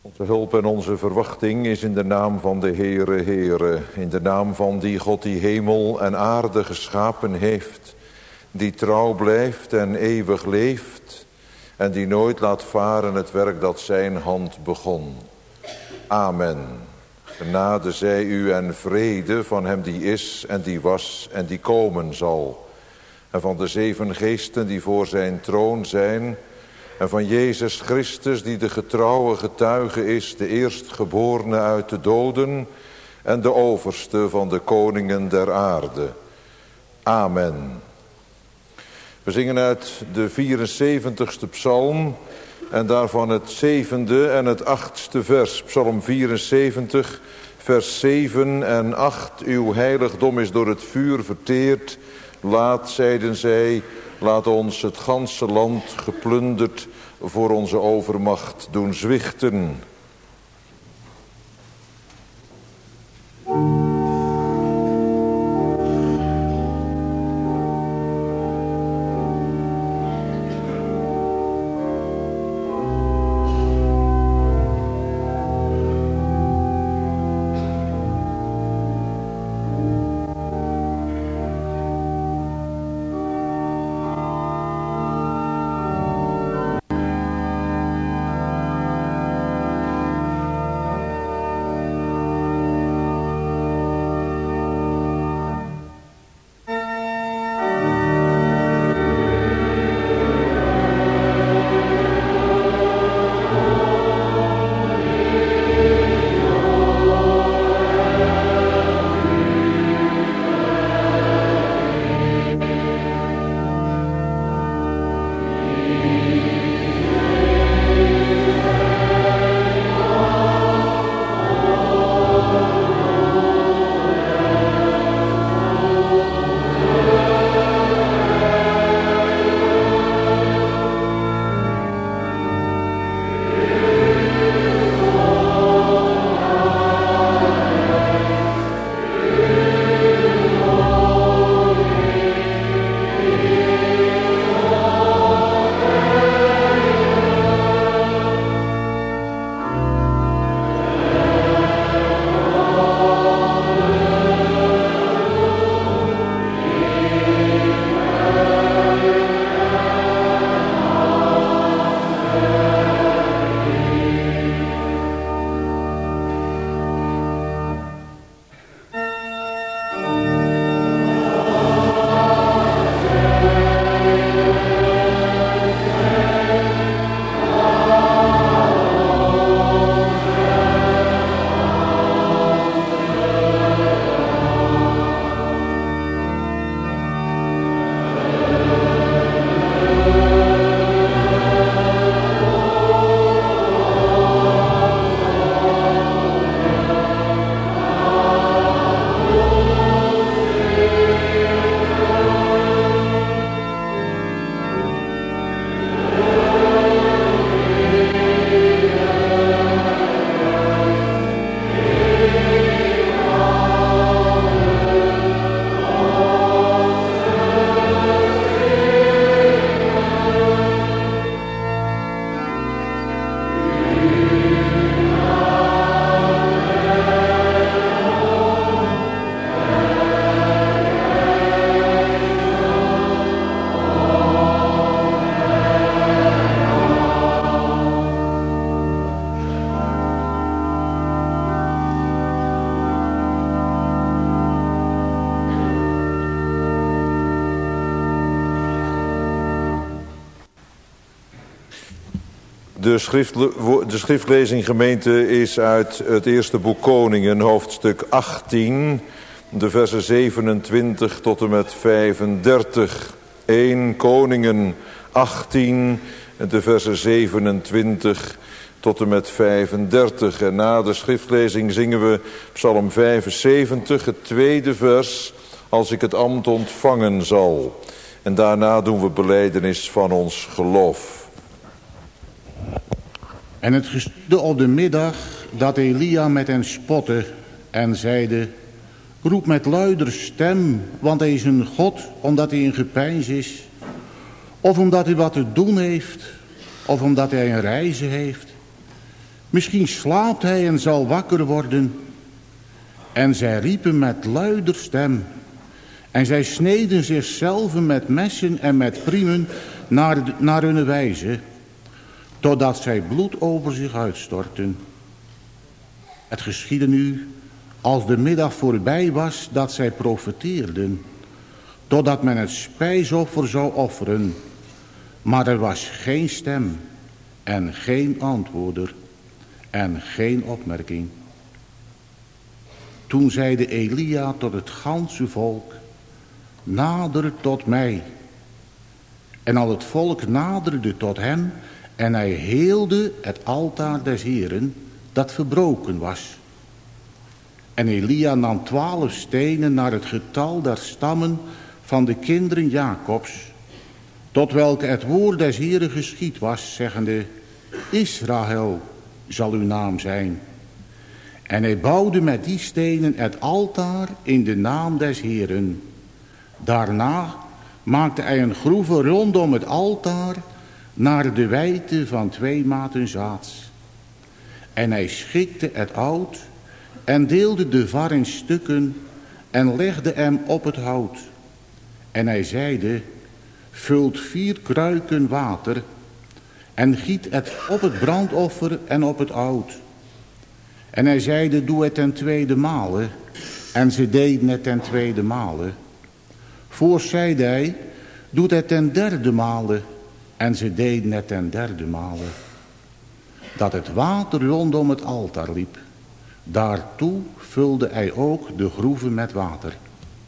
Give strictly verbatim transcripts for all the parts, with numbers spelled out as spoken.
Onze hulp en onze verwachting is in de naam van de Heere, Heere, in de naam van die God die hemel en aarde geschapen heeft, die trouw blijft en eeuwig leeft en die nooit laat varen het werk dat zijn hand begon. Amen. Genade zij u en vrede van hem die is en die was en die komen zal. En van de zeven geesten die voor zijn troon zijn. En van Jezus Christus die de getrouwe getuige is, de eerstgeborene uit de doden en de overste van de koningen der aarde. Amen. We zingen uit de vierenzeventigste psalm en daarvan het zevende en het achtste vers. Psalm vierenzeventig, vers zeven en acht. Uw heiligdom is door het vuur verteerd. Laat, zeiden zij, laat ons het ganse land geplunderd voor onze overmacht doen zwichten. De, schriftle, de schriftlezing gemeente is uit het eerste boek Koningen, hoofdstuk achttien, de versen zevenentwintig tot en met vijfendertig. één Koningen achttien, de versen zevenentwintig tot en met vijfendertig. En na de schriftlezing zingen we Psalm vijfenzeventig, het tweede vers, als ik het ambt ontvangen zal. En daarna doen we belijdenis van ons geloof. En het geschiedde op de middag dat Elia met hen spotte en zeide: roep met luider stem, want hij is een God, omdat hij in gepeins is. Of omdat hij wat te doen heeft, of omdat hij een reize heeft. Misschien slaapt hij en zal wakker worden. En zij riepen met luider stem. En zij sneden zichzelf met messen en met priemen naar, naar hun wijze, totdat zij bloed over zich uitstortten. Het geschiedde nu, als de middag voorbij was, dat zij profeteerden, totdat men het spijsoffer zou offeren. Maar er was geen stem en geen antwoorder en geen opmerking. Toen zeide Elia tot het ganse volk: nader tot mij. En al het volk naderde tot hem, en hij heelde het altaar des Heeren, dat verbroken was. En Elia nam twaalf stenen naar het getal der stammen van de kinderen Jacobs, tot welke het woord des Heeren geschied was, zeggende: Israël zal uw naam zijn. En hij bouwde met die stenen het altaar in de naam des Heeren. Daarna maakte hij een groeve rondom het altaar naar de wijdte van twee maten zaads. En hij schikte het hout en deelde de var in stukken en legde hem op het hout. En hij zeide: vult vier kruiken water en giet het op het brandoffer en op het hout. En hij zeide: doe het ten tweede male. En ze deden het ten tweede male. Voorts zeide hij: doe het ten derde male. En ze deden het ten derde male. Dat het water rondom het altaar liep. Daartoe vulde hij ook de groeven met water.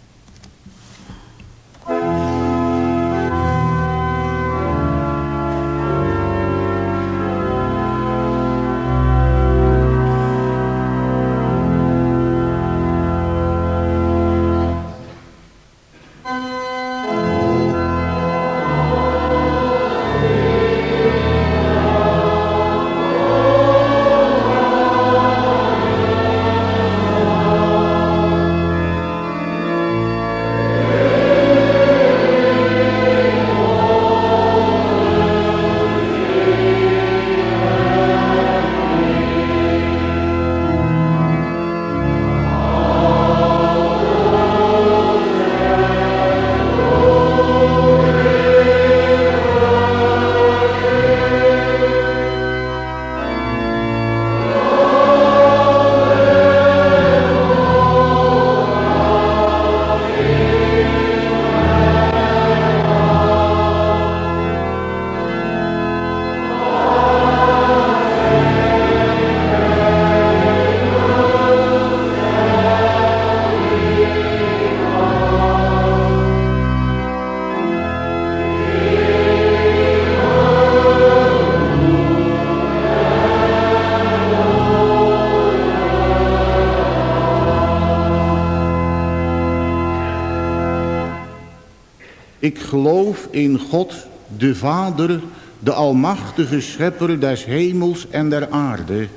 Ik geloof in God, de Vader, de almachtige schepper des hemels en der aarde.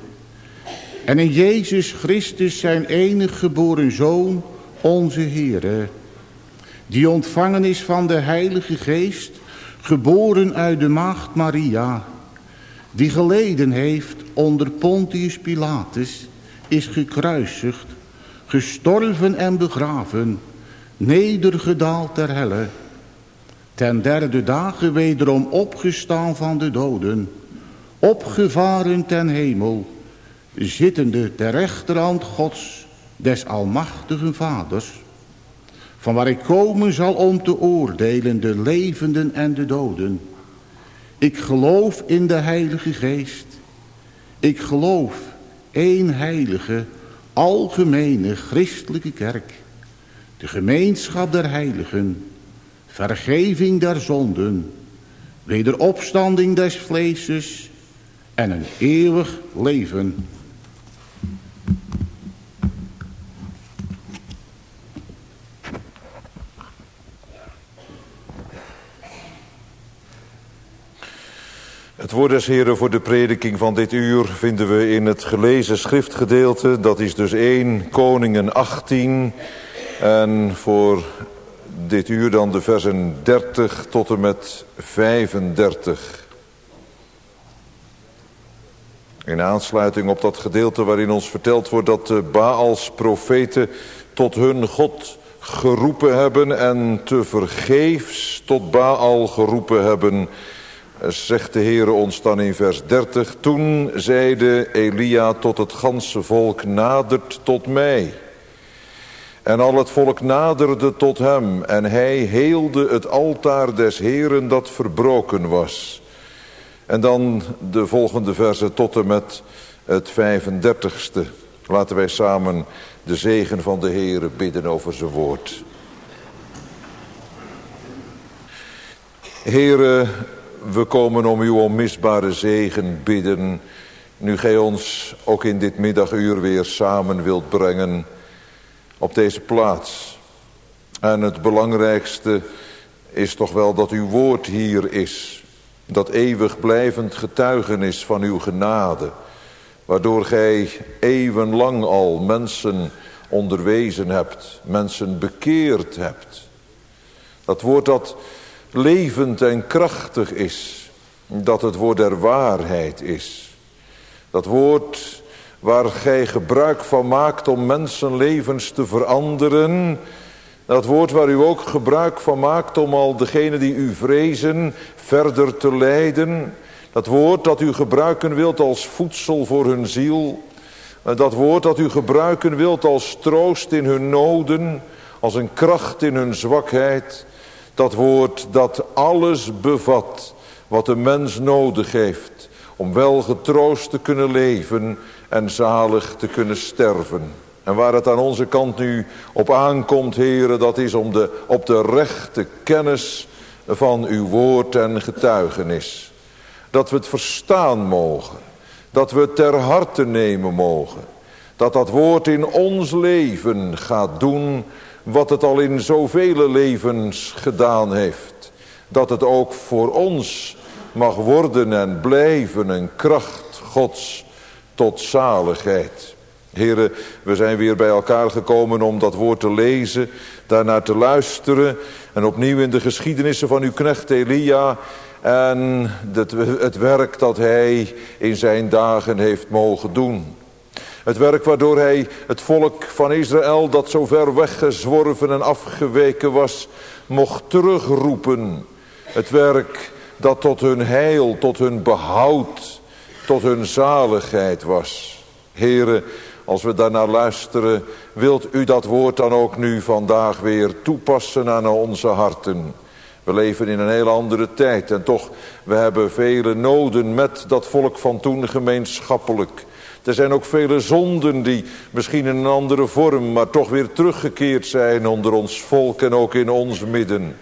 En in Jezus Christus zijn enig geboren Zoon, onze Heere, die ontvangen is van de Heilige Geest, geboren uit de maagd Maria, die geleden heeft onder Pontius Pilatus, is gekruisigd, gestorven en begraven, nedergedaald ter helle, ten derde dagen wederom opgestaan van de doden, opgevaren ten hemel, zittende ter rechterhand Gods, des almachtigen Vaders, van waar ik komen zal om te oordelen de levenden en de doden. Ik geloof in de Heilige Geest. Ik geloof één heilige, algemene christelijke kerk, de gemeenschap der heiligen, vergeving der zonden, wederopstanding des vleeses en een eeuwig leven. Het woord des Heren voor de prediking van dit uur vinden we in het gelezen schriftgedeelte. Dat is dus eerste Koningen achttien. En voor dit uur dan de versen dertig tot en met vijfendertig. In aansluiting op dat gedeelte waarin ons verteld wordt dat de Baals profeten tot hun God geroepen hebben en tevergeefs tot Baal geroepen hebben, zegt de Heere ons dan in vers dertig. Toen zeide Elia tot het ganse volk, nadert tot mij. En al het volk naderde tot hem en hij heelde het altaar des Heeren dat verbroken was. En dan de volgende verse tot en met het vijfendertigste. Laten wij samen de zegen van de Heere bidden over zijn woord. Heere, we komen om uw onmisbare zegen bidden, nu gij ons ook in dit middaguur weer samen wilt brengen op deze plaats. En het belangrijkste is toch wel dat uw woord hier is, dat eeuwig blijvend getuigenis van uw genade, waardoor gij eeuwenlang al mensen onderwezen hebt, mensen bekeerd hebt. Dat woord dat levend en krachtig is, dat het woord der waarheid is. Dat woord waar gij gebruik van maakt om mensenlevens te veranderen. Dat woord waar u ook gebruik van maakt om al degenen die u vrezen verder te leiden. Dat woord dat u gebruiken wilt als voedsel voor hun ziel. Dat woord dat u gebruiken wilt als troost in hun noden, als een kracht in hun zwakheid. Dat woord dat alles bevat wat de mens nodig heeft om wel getroost te kunnen leven en zalig te kunnen sterven. En waar het aan onze kant nu op aankomt, Heere, dat is om de, op de rechte kennis van uw woord en getuigenis. Dat we het verstaan mogen, dat we het ter harte nemen mogen. Dat dat woord in ons leven gaat doen wat het al in zoveel levens gedaan heeft. Dat het ook voor ons mag worden en blijven een kracht Gods tot zaligheid. Heren, we zijn weer bij elkaar gekomen om dat woord te lezen, daarnaar te luisteren en opnieuw in de geschiedenissen van uw knecht Elia en het, het werk dat hij in zijn dagen heeft mogen doen. Het werk waardoor hij het volk van Israël dat zo ver weggezworven en afgeweken was, mocht terugroepen. Het werk dat tot hun heil, tot hun behoud, tot hun zaligheid was. Here, als we daarnaar luisteren, wilt u dat woord dan ook nu vandaag weer toepassen aan onze harten. We leven in een hele andere tijd en toch, we hebben vele noden met dat volk van toen gemeenschappelijk. Er zijn ook vele zonden die misschien in een andere vorm, maar toch weer teruggekeerd zijn onder ons volk en ook in ons midden.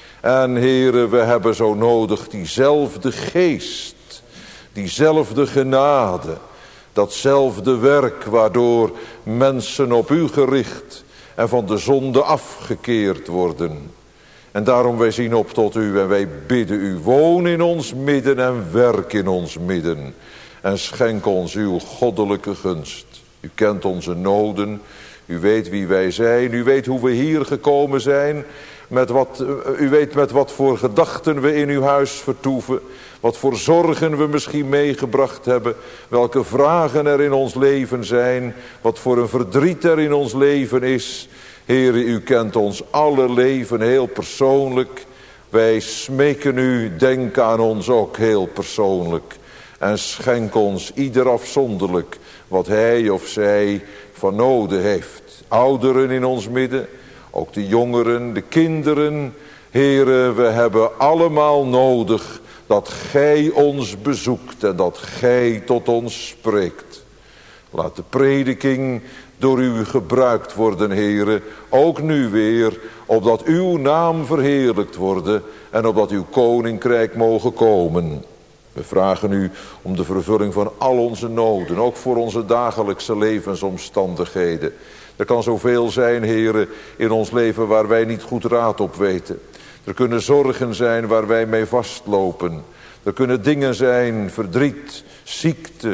En Heere, we hebben zo nodig diezelfde geest, diezelfde genade, datzelfde werk waardoor mensen op u gericht en van de zonde afgekeerd worden. En daarom wij zien op tot u en wij bidden u, woon in ons midden en werk in ons midden. En schenk ons uw goddelijke gunst. U kent onze noden. U weet wie wij zijn. U weet hoe we hier gekomen zijn. Met wat, u weet met wat voor gedachten we in uw huis vertoeven. Wat voor zorgen we misschien meegebracht hebben. Welke vragen er in ons leven zijn. Wat voor een verdriet er in ons leven is. Heere, u kent ons alle leven heel persoonlijk. Wij smeken u, denk aan ons ook heel persoonlijk. En schenk ons ieder afzonderlijk wat hij of zij van noden heeft. Ouderen in ons midden, ook de jongeren, de kinderen. Heere, we hebben allemaal nodig dat gij ons bezoekt en dat gij tot ons spreekt. Laat de prediking door u gebruikt worden, Heere, ook nu weer, opdat uw naam verheerlijkt worden en opdat uw koninkrijk mogen komen. We vragen u om de vervulling van al onze noden, ook voor onze dagelijkse levensomstandigheden. Er kan zoveel zijn, Heere, in ons leven waar wij niet goed raad op weten. Er kunnen zorgen zijn waar wij mee vastlopen. Er kunnen dingen zijn, verdriet, ziekte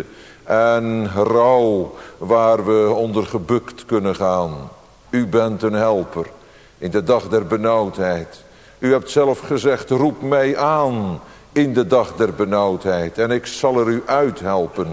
en rouw, waar we onder gebukt kunnen gaan. U bent een helper in de dag der benauwdheid. U hebt zelf gezegd, roep mij aan in de dag der benauwdheid en ik zal er u uithelpen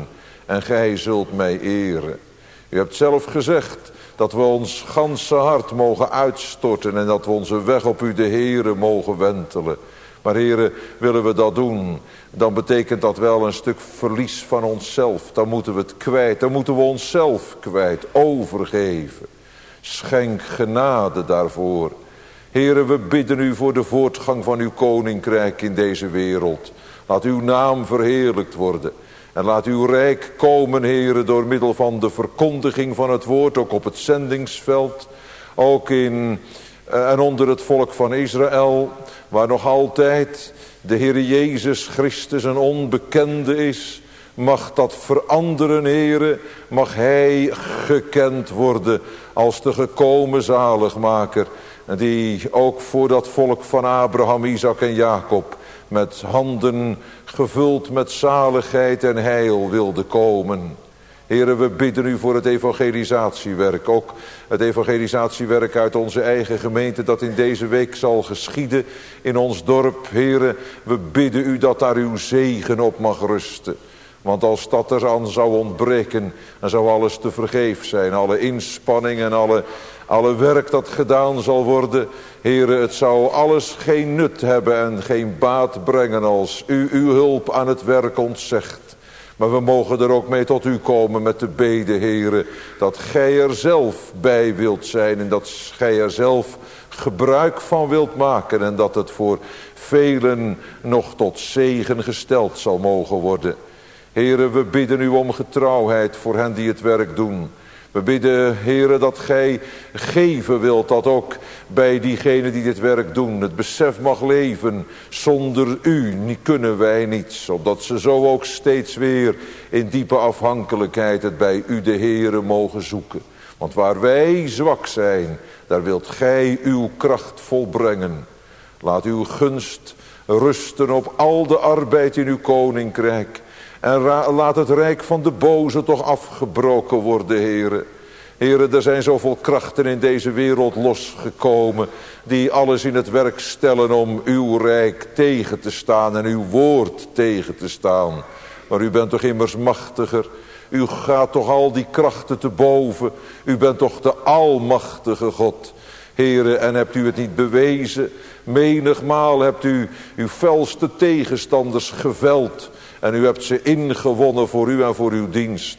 en gij zult mij eren. U hebt zelf gezegd dat we ons ganse hart mogen uitstorten en dat we onze weg op u de Heere mogen wentelen. Maar Heere, willen we dat doen, dan betekent dat wel een stuk verlies van onszelf. Dan moeten we het kwijt, dan moeten we onszelf kwijt, overgeven. Schenk genade daarvoor. Heere, we bidden u voor de voortgang van uw koninkrijk in deze wereld. Laat uw naam verheerlijkt worden. En laat uw rijk komen, Heere, door middel van de verkondiging van het woord, ook op het zendingsveld, ook in uh, en onder het volk van Israël, waar nog altijd de Heere Jezus Christus een onbekende is. Mag dat veranderen, Heere, mag hij gekend worden als de gekomen zaligmaker, die ook voor dat volk van Abraham, Isaac en Jacob met handen gevuld met zaligheid en heil wilde komen. Heere, we bidden u voor het evangelisatiewerk. Ook het evangelisatiewerk uit onze eigen gemeente dat in deze week zal geschieden in ons dorp. Heere, we bidden u dat daar uw zegen op mag rusten. Want als dat er aan zou ontbreken, dan zou alles te vergeef zijn. Alle inspanning en alle, alle werk dat gedaan zal worden. Heere, het zou alles geen nut hebben en geen baat brengen als u uw hulp aan het werk ontzegt. Maar we mogen er ook mee tot u komen met de bede, Heere, dat gij er zelf bij wilt zijn en dat gij er zelf gebruik van wilt maken en dat het voor velen nog tot zegen gesteld zal mogen worden. Heere, we bidden u om getrouwheid voor hen die het werk doen. We bidden, Heere, dat gij geven wilt dat ook bij diegenen die dit werk doen het besef mag leven. Zonder u kunnen wij niets. Opdat ze zo ook steeds weer in diepe afhankelijkheid het bij u de Heere mogen zoeken. Want waar wij zwak zijn, daar wilt gij uw kracht volbrengen. Laat uw gunst rusten op al de arbeid in uw koninkrijk. En laat het rijk van de boze toch afgebroken worden, Heere. Heere, er zijn zoveel krachten in deze wereld losgekomen die alles in het werk stellen om uw rijk tegen te staan en uw woord tegen te staan. Maar u bent toch immers machtiger. U gaat toch al die krachten te boven. U bent toch de almachtige God. Heere, en hebt u het niet bewezen? Menigmaal hebt u uw felste tegenstanders geveld. En u hebt ze ingewonnen voor u en voor uw dienst.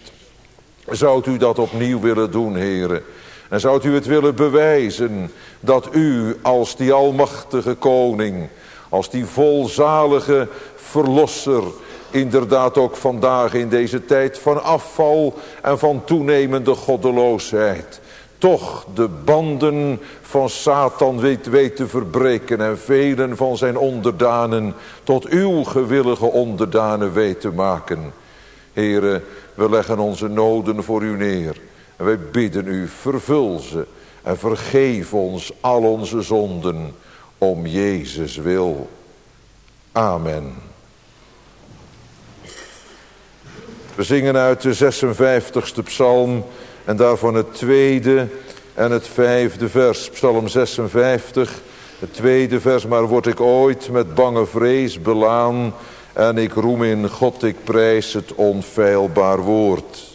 Zoudt u dat opnieuw willen doen, Heere? En zoudt u het willen bewijzen dat u als die almachtige koning, als die volzalige verlosser, inderdaad ook vandaag in deze tijd van afval en van toenemende goddeloosheid, toch de banden van Satan weet, weet te verbreken en velen van zijn onderdanen tot uw gewillige onderdanen weet te maken. Heere, we leggen onze noden voor u neer en wij bidden u, vervul ze en vergeef ons al onze zonden om Jezus wil. Amen. We zingen uit de zesenvijftigste psalm en daarvan het tweede en het vijfde vers. Psalm zesenvijftig, het tweede vers. Maar word ik ooit met bange vrees belaan en ik roem in God, ik prijs het onfeilbaar woord.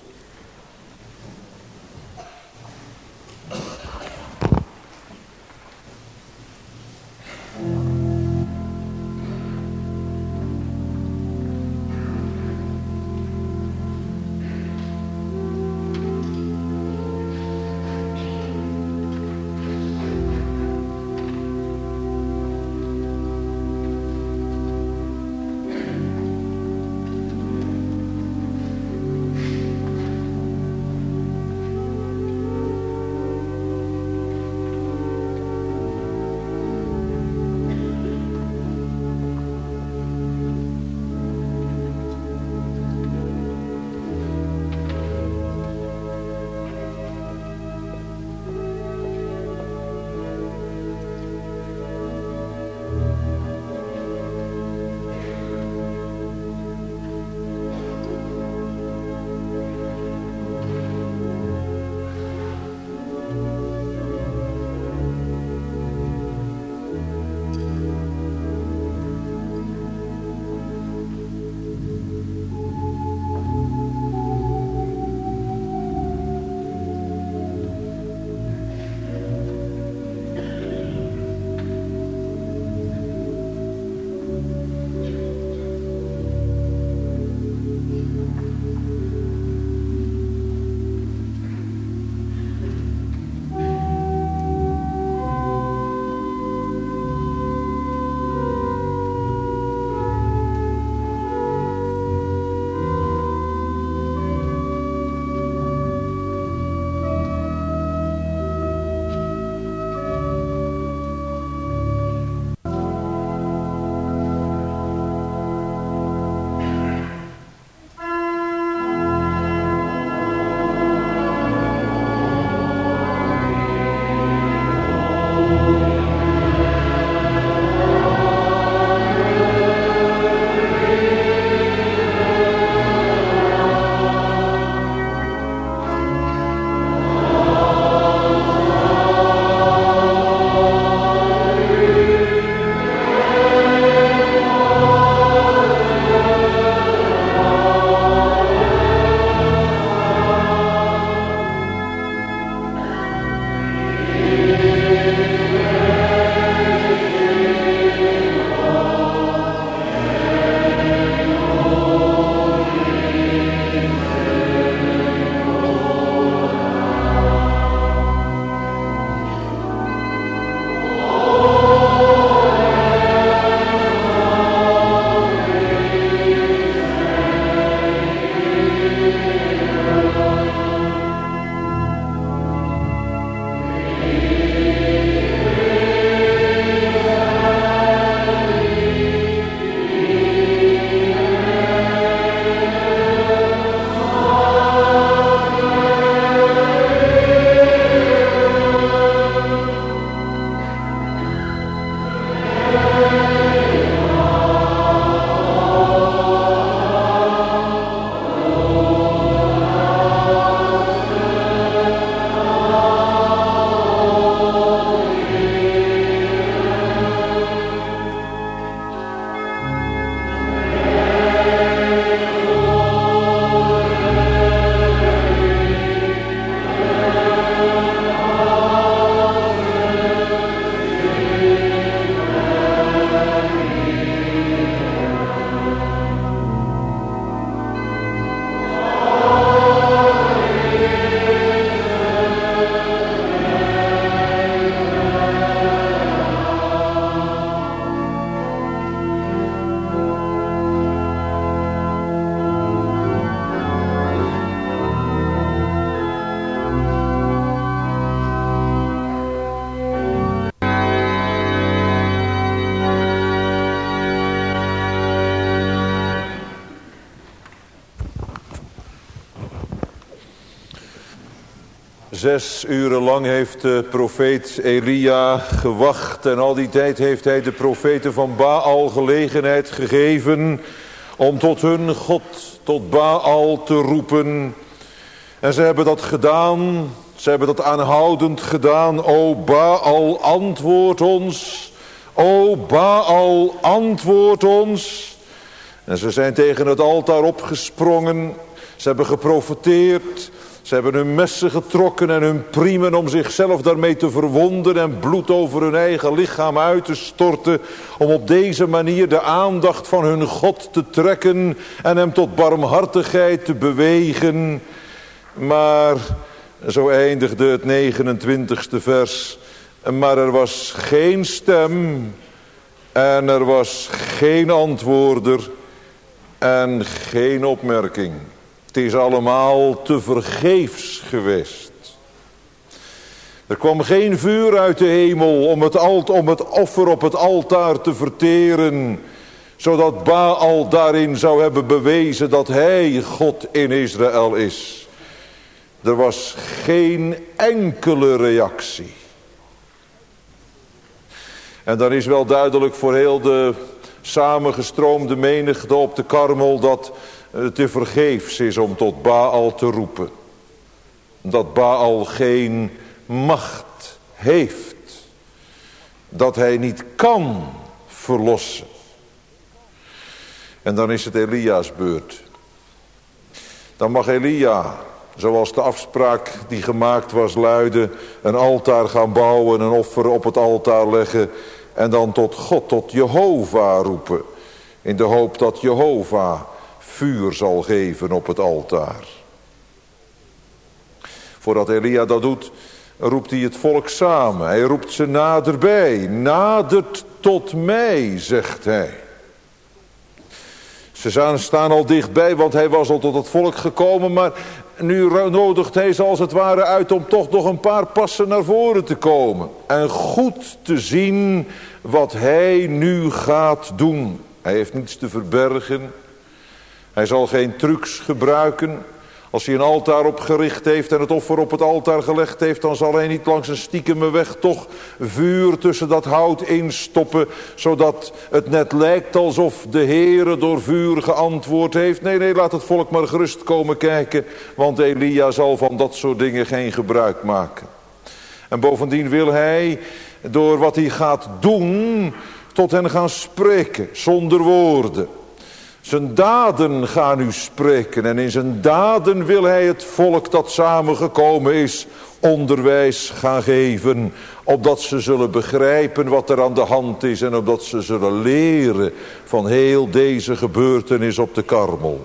Zes uren lang heeft de profeet Elia gewacht en al die tijd heeft hij de profeten van Baal gelegenheid gegeven om tot hun God, tot Baal te roepen. En ze hebben dat gedaan, ze hebben dat aanhoudend gedaan. O Baal, antwoord ons. O Baal, antwoord ons. En ze zijn tegen het altaar opgesprongen, ze hebben geprofeteerd. Ze hebben hun messen getrokken en hun priemen om zichzelf daarmee te verwonden en bloed over hun eigen lichaam uit te storten, om op deze manier de aandacht van hun God te trekken en hem tot barmhartigheid te bewegen. Maar zo eindigde het negenentwintigste vers. Maar er was geen stem en er was geen antwoorder en geen opmerking. Het is allemaal te vergeefs geweest. Er kwam geen vuur uit de hemel om het, alt, om het offer op het altaar te verteren, zodat Baal daarin zou hebben bewezen dat hij God in Israël is. Er was geen enkele reactie. En dan is wel duidelijk voor heel de samengestroomde menigte op de Karmel dat het te vergeefs is om tot Baal te roepen. Dat Baal geen macht heeft. Dat hij niet kan verlossen. En dan is het Elia's beurt. Dan mag Elia, zoals de afspraak die gemaakt was luidde, een altaar gaan bouwen, een offer op het altaar leggen en dan tot God, tot Jehovah roepen. In de hoop dat Jehovah vuur zal geven op het altaar. Voordat Elia dat doet, roept hij het volk samen. Hij roept ze naderbij. Nadert tot mij, zegt hij. Ze staan al dichtbij, want hij was al tot het volk gekomen, maar nu nodigt hij ze als het ware uit om toch nog een paar passen naar voren te komen. En goed te zien wat hij nu gaat doen. Hij heeft niets te verbergen. Hij zal geen trucs gebruiken. Als hij een altaar opgericht heeft en het offer op het altaar gelegd heeft, dan zal hij niet langs een stiekeme weg toch vuur tussen dat hout instoppen, zodat het net lijkt alsof de Heere door vuur geantwoord heeft. Nee, nee, laat het volk maar gerust komen kijken, want Elia zal van dat soort dingen geen gebruik maken. En bovendien wil hij, door wat hij gaat doen, tot hen gaan spreken, zonder woorden. Zijn daden gaan nu spreken en in zijn daden wil hij het volk dat samengekomen is onderwijs gaan geven. Opdat ze zullen begrijpen wat er aan de hand is en opdat ze zullen leren van heel deze gebeurtenis op de Karmel.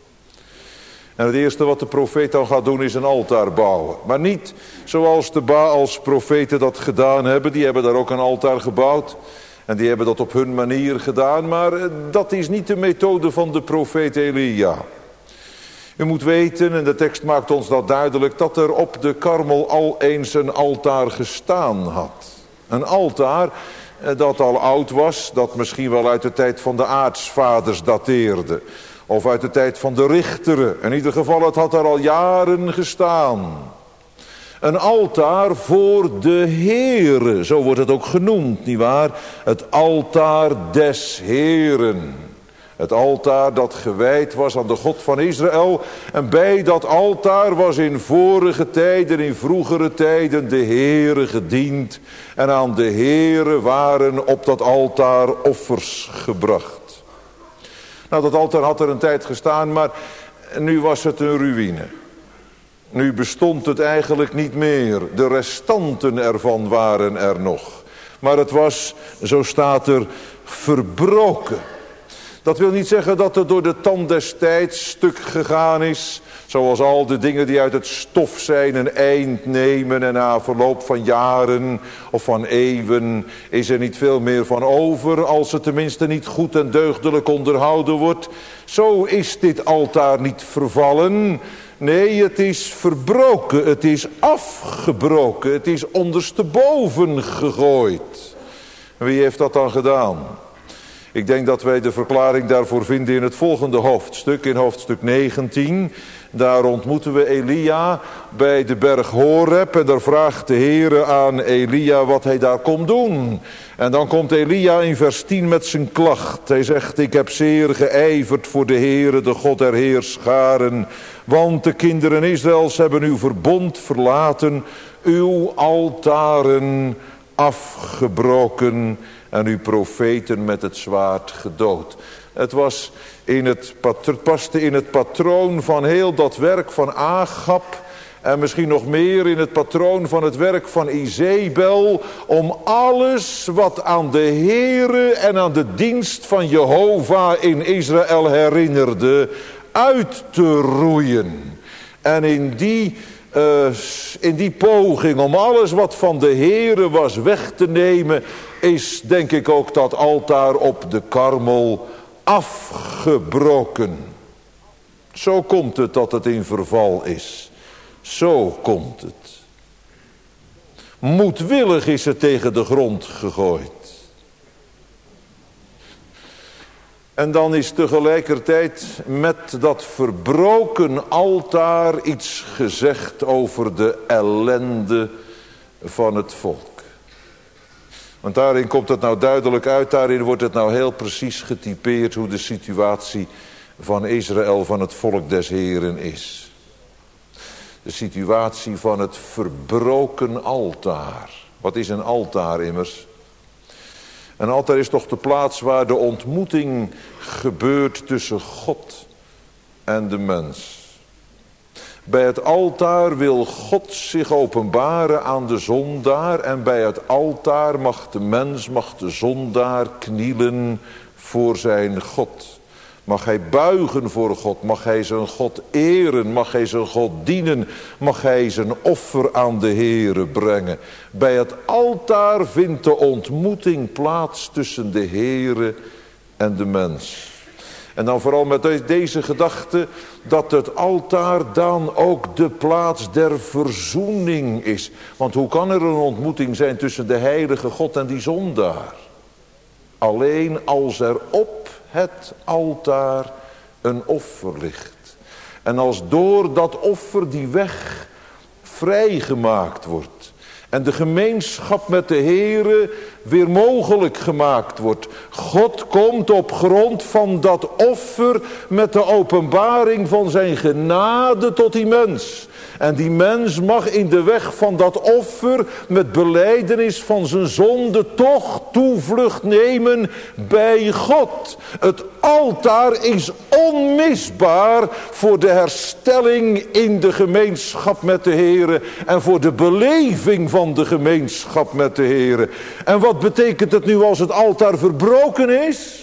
En het eerste wat de profeet dan gaat doen is een altaar bouwen. Maar niet zoals de Baals profeten dat gedaan hebben, die hebben daar ook een altaar gebouwd. En die hebben dat op hun manier gedaan, maar dat is niet de methode van de profeet Elia. U moet weten, en de tekst maakt ons dat duidelijk, dat er op de Karmel al eens een altaar gestaan had. Een altaar dat al oud was, dat misschien wel uit de tijd van de aartsvaders dateerde. Of uit de tijd van de richteren. In ieder geval, het had er al jaren gestaan. Een altaar voor de Heere, zo wordt het ook genoemd, nietwaar? Het altaar des Heeren. Het altaar dat gewijd was aan de God van Israël. En bij dat altaar was in vorige tijden, in vroegere tijden, de Heere gediend. En aan de Heere waren op dat altaar offers gebracht. Nou, dat altaar had er een tijd gestaan, maar nu was het een ruïne. Nu bestond het eigenlijk niet meer. De restanten ervan waren er nog. Maar het was, zo staat er, verbroken. Dat wil niet zeggen dat het door de tand des tijds stuk gegaan is. Zoals al de dingen die uit het stof zijn een eind nemen. En na verloop van jaren of van eeuwen is er niet veel meer van over. Als het tenminste niet goed en deugdelijk onderhouden wordt. Zo is dit altaar niet vervallen. Nee, het is verbroken, het is afgebroken, het is ondersteboven gegooid. En wie heeft dat dan gedaan? Ik denk dat wij de verklaring daarvoor vinden in het volgende hoofdstuk, in hoofdstuk negentien. Daar ontmoeten we Elia bij de berg Horeb. En daar vraagt de Heere aan Elia wat hij daar komt doen. En dan komt Elia in vers tien met zijn klacht. Hij zegt, ik heb zeer geijverd voor de Heere, de God der heerscharen. Want de kinderen Israëls hebben uw verbond verlaten, uw altaren afgebroken en uw profeten met het zwaard gedood. Het was in het, het paste in het patroon van heel dat werk van Agab. En misschien nog meer in het patroon van het werk van Izebel. Om alles wat aan de Heere en aan de dienst van Jehovah in Israël herinnerde, uit te roeien. En in die, uh, in die poging om alles wat van de Heere was weg te nemen, is denk ik ook dat altaar op de Karmel afgebroken. Zo komt het dat het in verval is. Zo komt het. Moedwillig is het tegen de grond gegooid. En dan is tegelijkertijd met dat verbroken altaar iets gezegd over de ellende van het volk. Want daarin komt het nou duidelijk uit, daarin wordt het nou heel precies getypeerd hoe de situatie van Israël, van het volk des Heren is. De situatie van het verbroken altaar. Wat is een altaar immers? Een altaar is toch de plaats waar de ontmoeting gebeurt tussen God en de mens. Bij het altaar wil God zich openbaren aan de zondaar. En bij het altaar mag de mens, mag de zondaar knielen voor zijn God. Mag hij buigen voor God, mag hij zijn God eren, mag hij zijn God dienen, mag hij zijn offer aan de Heere brengen. Bij het altaar vindt de ontmoeting plaats tussen de Heere en de mens. En dan vooral met deze gedachte dat het altaar dan ook de plaats der verzoening is. Want hoe kan er een ontmoeting zijn tussen de heilige God en die zondaar? Alleen als er op het altaar een offer ligt. En als door dat offer die weg vrijgemaakt wordt. En de gemeenschap met de Heere weer mogelijk gemaakt wordt. God komt op grond van dat offer met de openbaring van zijn genade tot die mens. En die mens mag in de weg van dat offer met belijdenis van zijn zonde toch toevlucht nemen bij God. Het altaar is onmisbaar voor de herstelling in de gemeenschap met de Heere en voor de beleving van de gemeenschap met de Heere. En wat betekent het nu als het altaar verbroken is?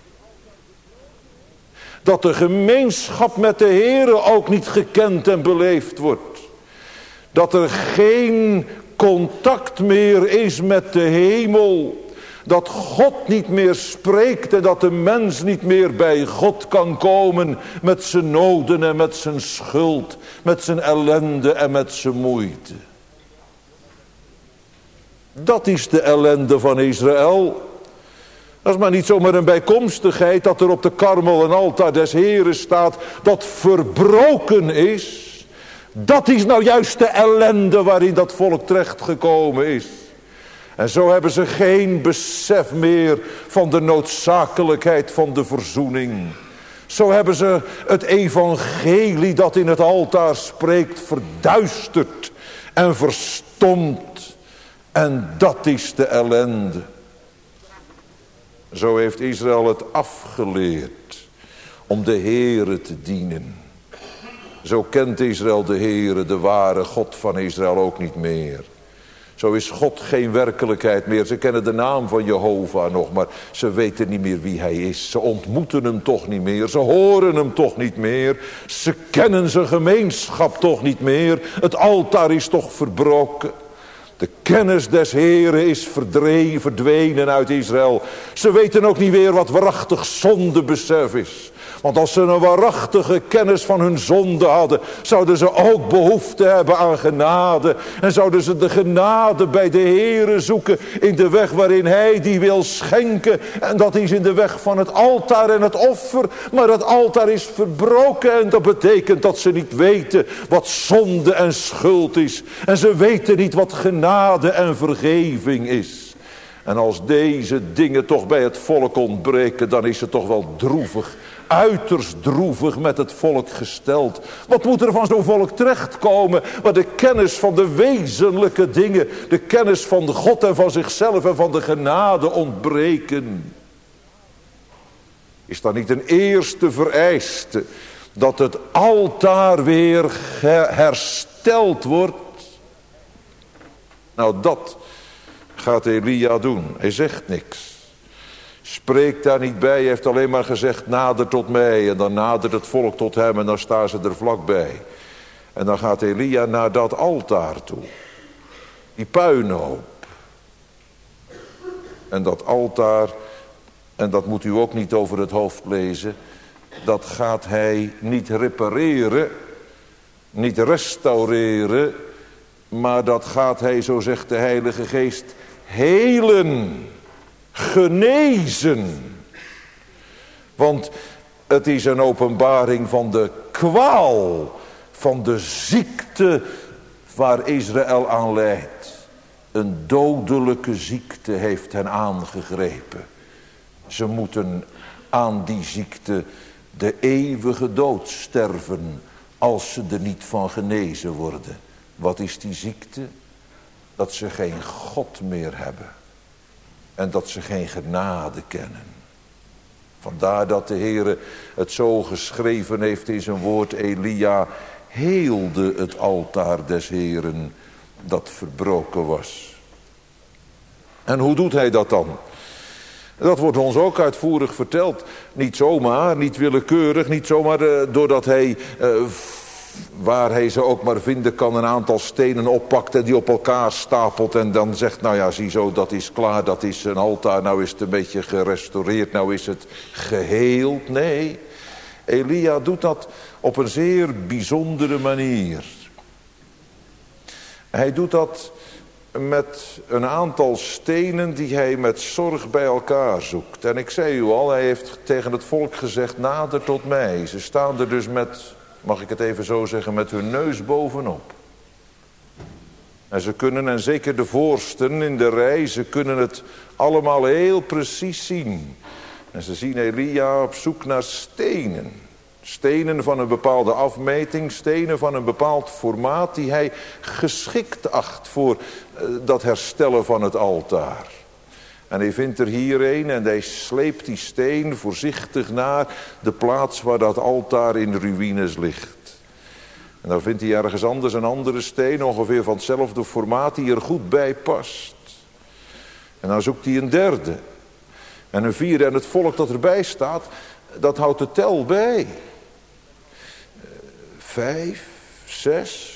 Dat de gemeenschap met de Heere ook niet gekend en beleefd wordt. Dat er geen contact meer is met de hemel. Dat God niet meer spreekt en dat de mens niet meer bij God kan komen met zijn noden en met zijn schuld, met zijn ellende en met zijn moeite. Dat is de ellende van Israël. Dat is maar niet zomaar een bijkomstigheid dat er op de Karmel een altaar des Heren staat dat verbroken is. Dat is nou juist de ellende waarin dat volk terechtgekomen is. En zo hebben ze geen besef meer van de noodzakelijkheid van de verzoening. Zo hebben ze het evangelie dat in het altaar spreekt verduisterd en verstomd. En dat is de ellende. Zo heeft Israël het afgeleerd om de Heere te dienen. Zo kent Israël de Heere, de ware God van Israël, ook niet meer. Zo is God geen werkelijkheid meer. Ze kennen de naam van Jehovah nog, maar ze weten niet meer wie hij is. Ze ontmoeten hem toch niet meer. Ze horen hem toch niet meer. Ze kennen zijn gemeenschap toch niet meer. Het altaar is toch verbroken. De kennis des Heren is verdwenen uit Israël. Ze weten ook niet meer wat waarachtig zondebesef is. Want als ze een waarachtige kennis van hun zonde hadden, zouden ze ook behoefte hebben aan genade. En zouden ze de genade bij de Heere zoeken in de weg waarin Hij die wil schenken. En dat is in de weg van het altaar en het offer. Maar het altaar is verbroken en dat betekent dat ze niet weten wat zonde en schuld is. En ze weten niet wat genade en vergeving is. En als deze dingen toch bij het volk ontbreken, dan is het toch wel droevig, uiterst droevig met het volk gesteld. Wat moet er van zo'n volk terechtkomen, waar de kennis van de wezenlijke dingen, de kennis van de God en van zichzelf en van de genade ontbreken? Is dan niet een eerste vereiste dat het altaar weer hersteld wordt? Nou, dat gaat Elia doen. Hij zegt niks. Spreekt daar niet bij. Hij heeft alleen maar gezegd, nader tot mij. En dan nadert het volk tot hem en dan staan ze er vlakbij. En dan gaat Elia naar dat altaar toe. Die puinhoop. En dat altaar, en dat moet u ook niet over het hoofd lezen, dat gaat hij niet repareren, niet restaureren, maar dat gaat hij, zo zegt de Heilige Geest, helen, genezen. Want het is een openbaring van de kwaal, van de ziekte waar Israël aan lijdt. Een dodelijke ziekte heeft hen aangegrepen. Ze moeten aan die ziekte de eeuwige dood sterven als ze er niet van genezen worden. Wat is die ziekte? Dat ze geen God meer hebben. En dat ze geen genade kennen. Vandaar dat de Heere het zo geschreven heeft in zijn woord. Elia heelde het altaar des Heeren dat verbroken was. En hoe doet hij dat dan? Dat wordt ons ook uitvoerig verteld. Niet zomaar, niet willekeurig, niet zomaar uh, doordat hij, uh, waar hij ze ook maar vinden kan, een aantal stenen oppakt en die op elkaar stapelt en dan zegt, nou ja, zie zo, dat is klaar, dat is een altaar, nou is het een beetje gerestaureerd, nou is het geheeld. Nee, Elia doet dat op een zeer bijzondere manier. Hij doet dat met een aantal stenen die hij met zorg bij elkaar zoekt. En ik zei u al, hij heeft tegen het volk gezegd, nader tot mij. Ze staan er dus met, mag ik het even zo zeggen, met hun neus bovenop. En ze kunnen, en zeker de voorsten in de rij, ze kunnen het allemaal heel precies zien. En ze zien Elia op zoek naar stenen. Stenen van een bepaalde afmeting, stenen van een bepaald formaat die hij geschikt acht voor uh, dat herstellen van het altaar. En hij vindt er hier een en hij sleept die steen voorzichtig naar de plaats waar dat altaar in ruïnes ligt. En dan vindt hij ergens anders een andere steen, ongeveer van hetzelfde formaat, die er goed bij past. En dan zoekt hij een derde. En een vierde, en het volk dat erbij staat, dat houdt de tel bij. Vijf, zes,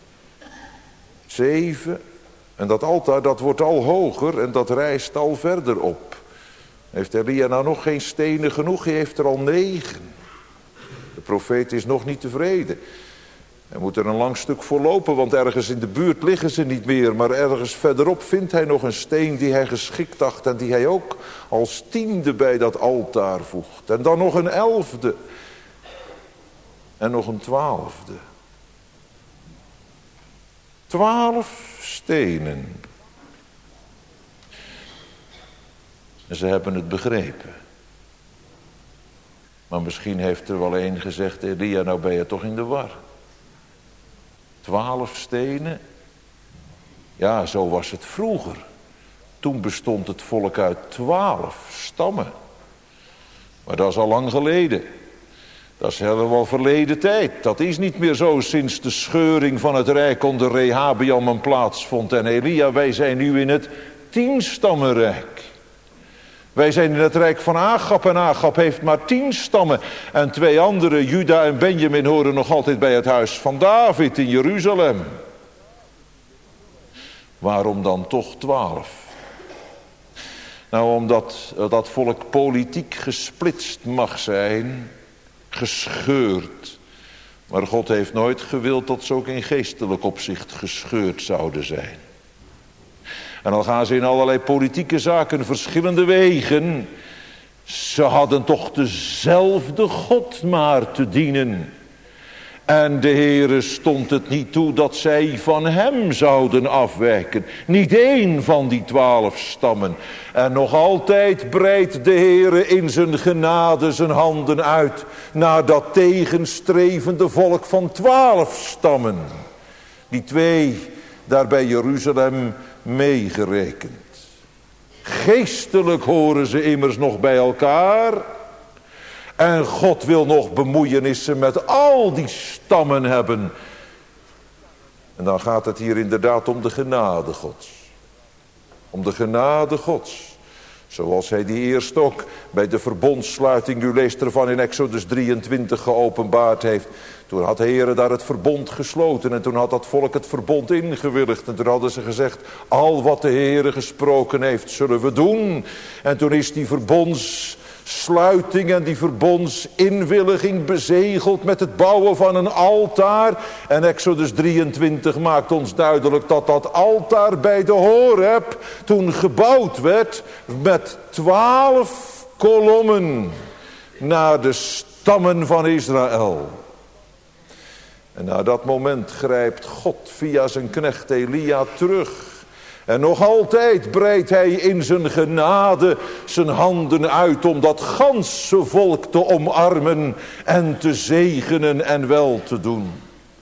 zeven. En dat altaar, dat wordt al hoger en dat rijst al verder op. Heeft Elia nou nog geen stenen genoeg? Hij heeft er al negen. De profeet is nog niet tevreden. Hij moet er een lang stuk voor lopen, want ergens in de buurt liggen ze niet meer. Maar ergens verderop vindt hij nog een steen die hij geschikt acht en die hij ook als tiende bij dat altaar voegt. En dan nog een elfde. En nog een twaalfde. Twaalf stenen. En ze hebben het begrepen. Maar misschien heeft er wel een gezegd, Elia, nou ben je toch in de war. Twaalf stenen. Ja, zo was het vroeger. Toen bestond het volk uit twaalf stammen. Maar dat is al lang geleden. Dat is helemaal verleden tijd. Dat is niet meer zo sinds de scheuring van het rijk onder Rehabeam plaatsvond. En Elia, wij zijn nu in het tienstammenrijk. Wij zijn in het rijk van Agab en Agab heeft maar tien stammen. En twee andere, Juda en Benjamin, horen nog altijd bij het huis van David in Jeruzalem. Waarom dan toch twaalf? Nou, omdat dat volk politiek gesplitst mag zijn. gescheurd. Maar God heeft nooit gewild dat ze ook in geestelijk opzicht gescheurd zouden zijn. En al gaan ze in allerlei politieke zaken verschillende wegen, ze hadden toch dezelfde God maar te dienen. En de Heere stond het niet toe dat zij van hem zouden afwijken. Niet één van die twaalf stammen. En nog altijd breidt de Heere in zijn genade zijn handen uit naar dat tegenstrevende volk van twaalf stammen. Die twee daar bij Jeruzalem meegerekend. Geestelijk horen ze immers nog bij elkaar. En God wil nog bemoeienissen met al die stammen hebben. En dan gaat het hier inderdaad om de genade Gods. Om de genade Gods. Zoals hij die eerst ook bij de verbondssluiting, u leest ervan in Exodus drieëntwintig, geopenbaard heeft. Toen had de Heere daar het verbond gesloten en toen had dat volk het verbond ingewilligd. En toen hadden ze gezegd, al wat de Heere gesproken heeft zullen we doen. En toen is die verbondssluiting en die verbondsinwilliging bezegeld met het bouwen van een altaar. En Exodus drieëntwintig maakt ons duidelijk dat dat altaar bij de Horeb toen gebouwd werd met twaalf kolommen naar de stammen van Israël. En na dat moment grijpt God via zijn knecht Elia terug. En nog altijd breidt hij in zijn genade zijn handen uit om dat ganse volk te omarmen en te zegenen en wel te doen.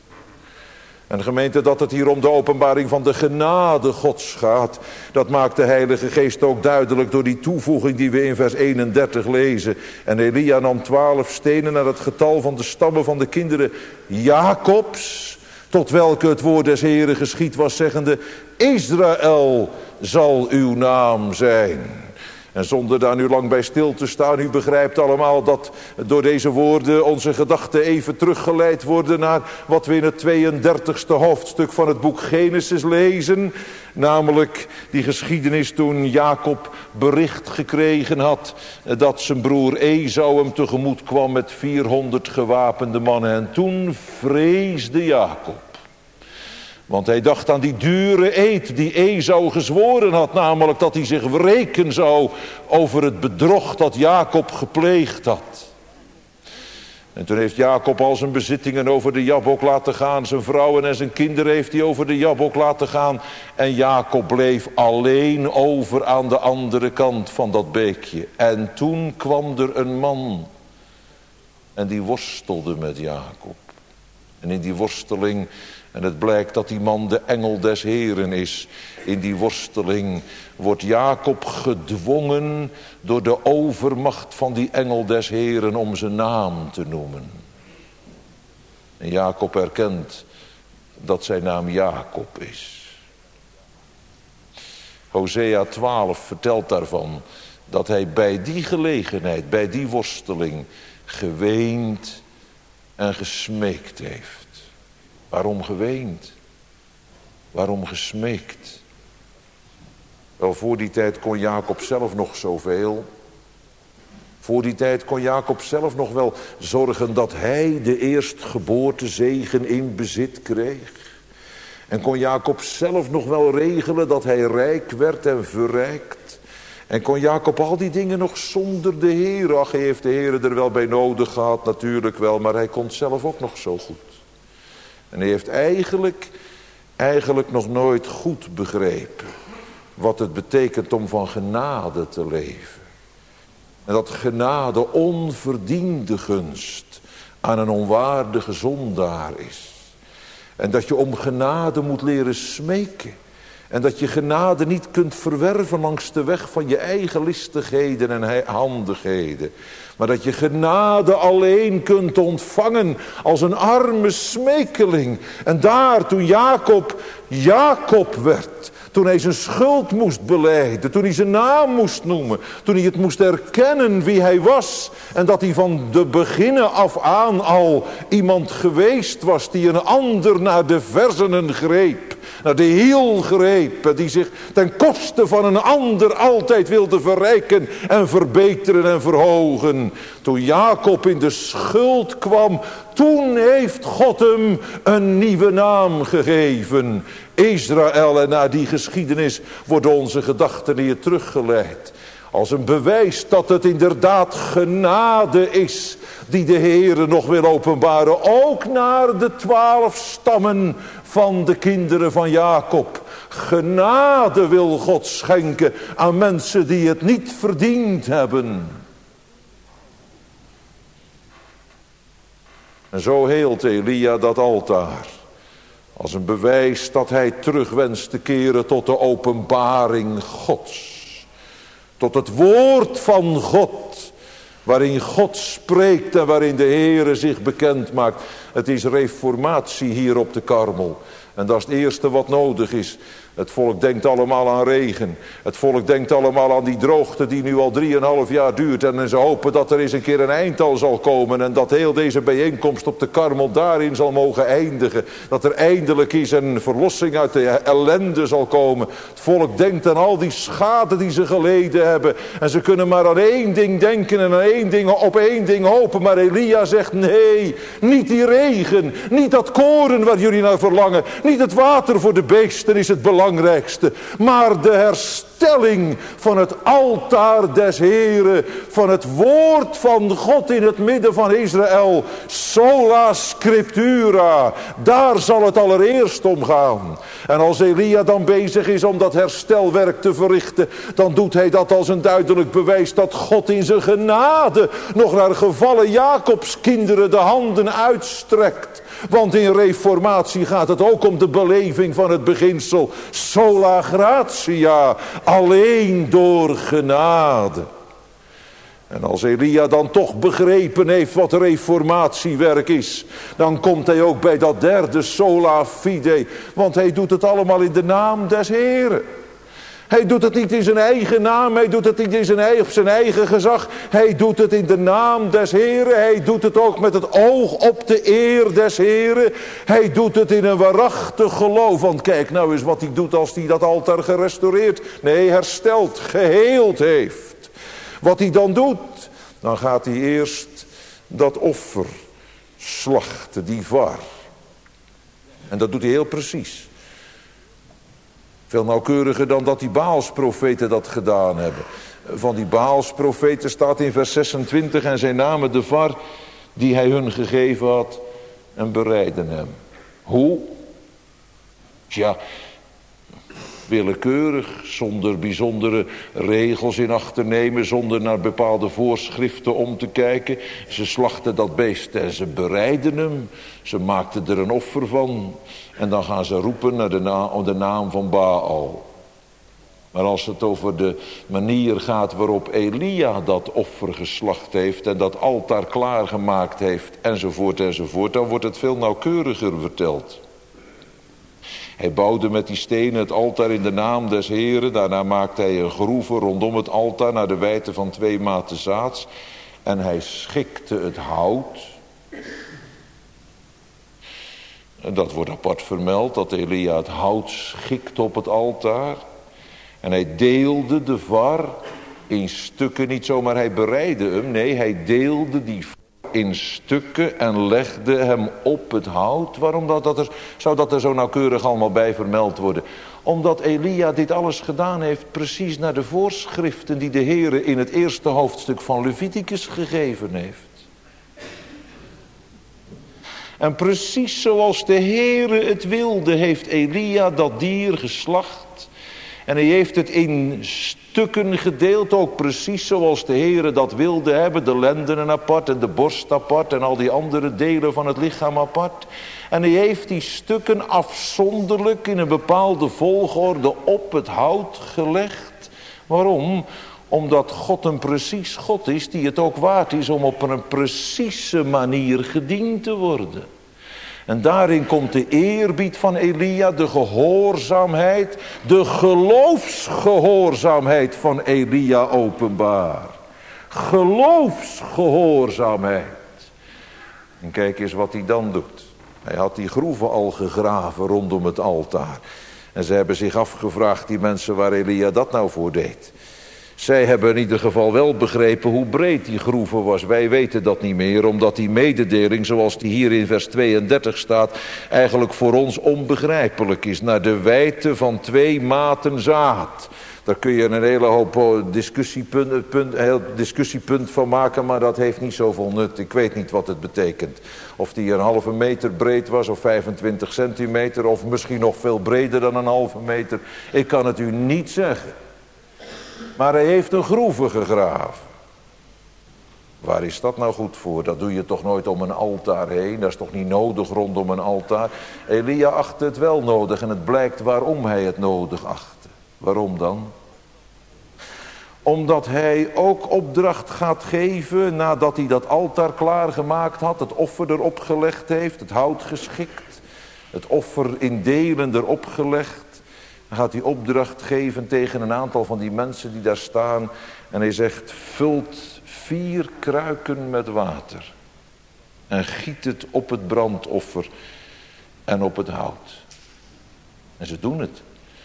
En gemeente, dat het hier om de openbaring van de genade Gods gaat, dat maakt de Heilige Geest ook duidelijk door die toevoeging die we in vers eenendertig lezen. En Elia nam twaalf stenen naar het getal van de stammen van de kinderen Jacobs, tot welke het woord des Heren geschied was, zeggende, Israël zal uw naam zijn. En zonder daar nu lang bij stil te staan, u begrijpt allemaal dat door deze woorden onze gedachten even teruggeleid worden naar wat we in het tweeëndertigste hoofdstuk van het boek Genesis lezen. Namelijk die geschiedenis toen Jacob bericht gekregen had dat zijn broer Esau hem tegemoet kwam met vierhonderd gewapende mannen. En toen vreesde Jacob. Want hij dacht aan die dure eed die Esau gezworen had. Namelijk dat hij zich wreken zou over het bedrog dat Jacob gepleegd had. En toen heeft Jacob al zijn bezittingen over de Jabok laten gaan. Zijn vrouwen en zijn kinderen heeft hij over de Jabok laten gaan. En Jacob bleef alleen over aan de andere kant van dat beekje. En toen kwam er een man. En die worstelde met Jacob. En in die worsteling... En het blijkt dat die man de engel des Heren is. In die worsteling wordt Jacob gedwongen door de overmacht van die engel des Heren om zijn naam te noemen. En Jacob erkent dat zijn naam Jacob is. Hosea twaalf vertelt daarvan dat hij bij die gelegenheid, bij die worsteling, geweend en gesmeekt heeft. Waarom geweend? Waarom gesmeekt? Wel, voor die tijd kon Jacob zelf nog zoveel. Voor die tijd kon Jacob zelf nog wel zorgen dat hij de eerstgeboortezegen in bezit kreeg. En kon Jacob zelf nog wel regelen dat hij rijk werd en verrijkt. En kon Jacob al die dingen nog zonder de Heer. Ach, hij heeft de Heer er wel bij nodig gehad, natuurlijk wel. Maar hij kon het zelf ook nog zo goed. En hij heeft eigenlijk, eigenlijk nog nooit goed begrepen wat het betekent om van genade te leven. En dat genade onverdiende gunst aan een onwaardige zondaar is. En dat je om genade moet leren smeken. En dat je genade niet kunt verwerven langs de weg van je eigen listigheden en handigheden. Maar dat je genade alleen kunt ontvangen als een arme smekeling. En daar toen Jacob Jacob werd, toen hij zijn schuld moest belijden, toen hij zijn naam moest noemen, toen hij het moest erkennen wie hij was. En dat hij van de beginnen af aan al iemand geweest was die een ander naar de verzenen greep. naar de hiel greep, die zich ten koste van een ander altijd wilde verrijken en verbeteren en verhogen. Toen Jacob in de schuld kwam, toen heeft God hem een nieuwe naam gegeven. Israël, en naar die geschiedenis worden onze gedachten hier teruggeleid. Als een bewijs dat het inderdaad genade is die de Heere nog wil openbaren. Ook naar de twaalf stammen van de kinderen van Jacob. Genade wil God schenken aan mensen die het niet verdiend hebben. En zo heelt Elia dat altaar. Als een bewijs dat hij terug wenst te keren tot de openbaring Gods. Tot het woord van God. Waarin God spreekt en waarin de Heere zich bekend maakt. Het is reformatie hier op de Karmel. En dat is het eerste wat nodig is. Het volk denkt allemaal aan regen. Het volk denkt allemaal aan die droogte die nu al drieënhalf jaar duurt. En ze hopen dat er eens een keer een eindtal zal komen. En dat heel deze bijeenkomst op de Karmel daarin zal mogen eindigen. Dat er eindelijk eens een verlossing uit de ellende zal komen. Het volk denkt aan al die schade die ze geleden hebben. En ze kunnen maar aan één ding denken en aan één ding, op één ding hopen. Maar Elia zegt nee, niet die regen. Niet dat koren waar jullie naar verlangen. Niet het water voor de beesten is het belangrijk. Belangrijkste, maar de herstelling van het altaar des Heren, van het woord van God in het midden van Israël, sola scriptura, daar zal het allereerst om gaan. En als Elia dan bezig is om dat herstelwerk te verrichten, dan doet hij dat als een duidelijk bewijs dat God in zijn genade nog naar gevallen Jacobs kinderen de handen uitstrekt. Want in reformatie gaat het ook om de beleving van het beginsel. Sola gratia, alleen door genade. En als Elia dan toch begrepen heeft wat reformatiewerk is, dan komt hij ook bij dat derde sola fide. Want hij doet het allemaal in de naam des Heren. Hij doet het niet in zijn eigen naam, hij doet het niet in zijn eigen, op zijn eigen gezag. Hij doet het in de naam des Heren, hij doet het ook met het oog op de eer des Heren. Hij doet het in een waarachtig geloof, want kijk nou eens wat hij doet als hij dat altaar gerestaureerd, nee hersteld, geheeld heeft. Wat hij dan doet, dan gaat hij eerst dat offer slachten, die var. En dat doet hij heel precies. Veel nauwkeuriger dan dat die Baalsprofeten dat gedaan hebben. Van die Baalsprofeten staat in vers zesentwintig. En zij namen de var die hij hun gegeven had en bereidden hem. Hoe? Tja, willekeurig, zonder bijzondere regels in acht te nemen, zonder naar bepaalde voorschriften om te kijken. Ze slachten dat beest en ze bereiden hem. Ze maakten er een offer van. En dan gaan ze roepen naar de, na- de naam van Baal. Maar als het over de manier gaat waarop Elia dat offer geslacht heeft en dat altaar klaargemaakt heeft enzovoort enzovoort, dan wordt het veel nauwkeuriger verteld. Hij bouwde met die stenen het altaar in de naam des Heren. Daarna maakte hij een groeve rondom het altaar naar de wijdte van twee maten zaads. En hij schikte het hout. En dat wordt apart vermeld, dat Elia het hout schikt op het altaar. En hij deelde de var in stukken, niet zomaar hij bereidde hem. Nee, hij deelde die var in stukken en legde hem op het hout. Waarom dat, dat er, zou dat er zo nauwkeurig allemaal bij vermeld worden? Omdat Elia dit alles gedaan heeft precies naar de voorschriften die de Heere in het eerste hoofdstuk van Leviticus gegeven heeft. En precies zoals de Heere het wilde, heeft Elia dat dier geslacht. En hij heeft het in stukken gedeeld, ook precies zoals de Heere dat wilde hebben. De lendenen apart en de borst apart en al die andere delen van het lichaam apart. En hij heeft die stukken afzonderlijk in een bepaalde volgorde op het hout gelegd. Waarom? Omdat God een precies God is die het ook waard is om op een precieze manier gediend te worden. En daarin komt de eerbied van Elia, de gehoorzaamheid, de geloofsgehoorzaamheid van Elia openbaar. Geloofsgehoorzaamheid. En kijk eens wat hij dan doet. Hij had die groeven al gegraven rondom het altaar. En ze hebben zich afgevraagd, die mensen, waar Elia dat nou voor deed. Zij hebben in ieder geval wel begrepen hoe breed die groeven was. Wij weten dat niet meer, omdat die mededeling, zoals die hier in vers tweeëndertig staat, eigenlijk voor ons onbegrijpelijk is. Naar de wijdte van twee maten zaad. Daar kun je een hele hoop discussiepunt, punt, heel discussiepunt van maken, maar dat heeft niet zoveel nut. Ik weet niet wat het betekent. Of die een halve meter breed was, of vijfentwintig centimeter, of misschien nog veel breder dan een halve meter. Ik kan het u niet zeggen. Maar hij heeft een groeve gegraven. Waar is dat nou goed voor? Dat doe je toch nooit om een altaar heen? Dat is toch niet nodig rondom een altaar? Elia achtte het wel nodig en het blijkt waarom hij het nodig achtte. Waarom dan? Omdat hij ook opdracht gaat geven nadat hij dat altaar klaargemaakt had, het offer erop gelegd heeft, het hout geschikt, het offer in delen erop gelegd. Dan gaat hij opdracht geven tegen een aantal van die mensen die daar staan. En hij zegt, vult vier kruiken met water. En giet het op het brandoffer en op het hout. En ze doen het.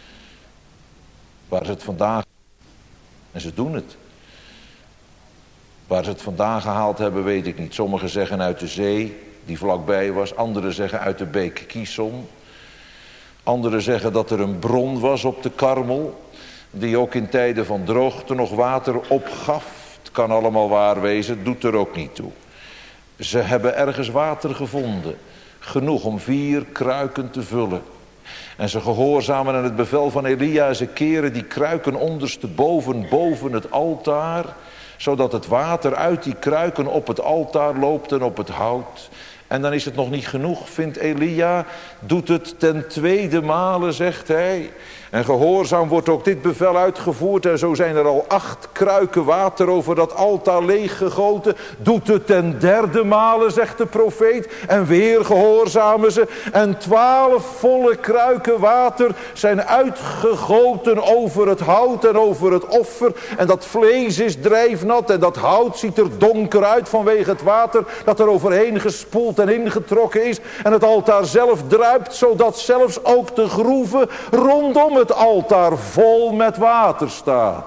Waar ze het vandaan... En ze doen het. Waar ze het vandaan gehaald hebben, weet ik niet. Sommigen zeggen uit de zee, die vlakbij was. Anderen zeggen uit de beek Kison. Anderen zeggen dat er een bron was op de Karmel, die ook in tijden van droogte nog water opgaf. Het kan allemaal waar wezen, het doet er ook niet toe. Ze hebben ergens water gevonden, genoeg om vier kruiken te vullen. En ze gehoorzamen aan het bevel van Elia, ze keren die kruiken ondersteboven boven het altaar, zodat het water uit die kruiken op het altaar loopt en op het hout. En dan is het nog niet genoeg, vindt Elia, doet het ten tweede male, zegt hij. En gehoorzaam wordt ook dit bevel uitgevoerd. En zo zijn er al acht kruiken water over dat altaar leeggegoten. Doet het ten derde male, zegt de profeet. En weer gehoorzamen ze. En twaalf volle kruiken water zijn uitgegoten over het hout en over het offer. En dat vlees is drijfnat en dat hout ziet er donker uit vanwege het water dat er overheen gespoeld en ingetrokken is. En het altaar zelf druipt, zodat zelfs ook de groeven rondom het altaar vol met water staat.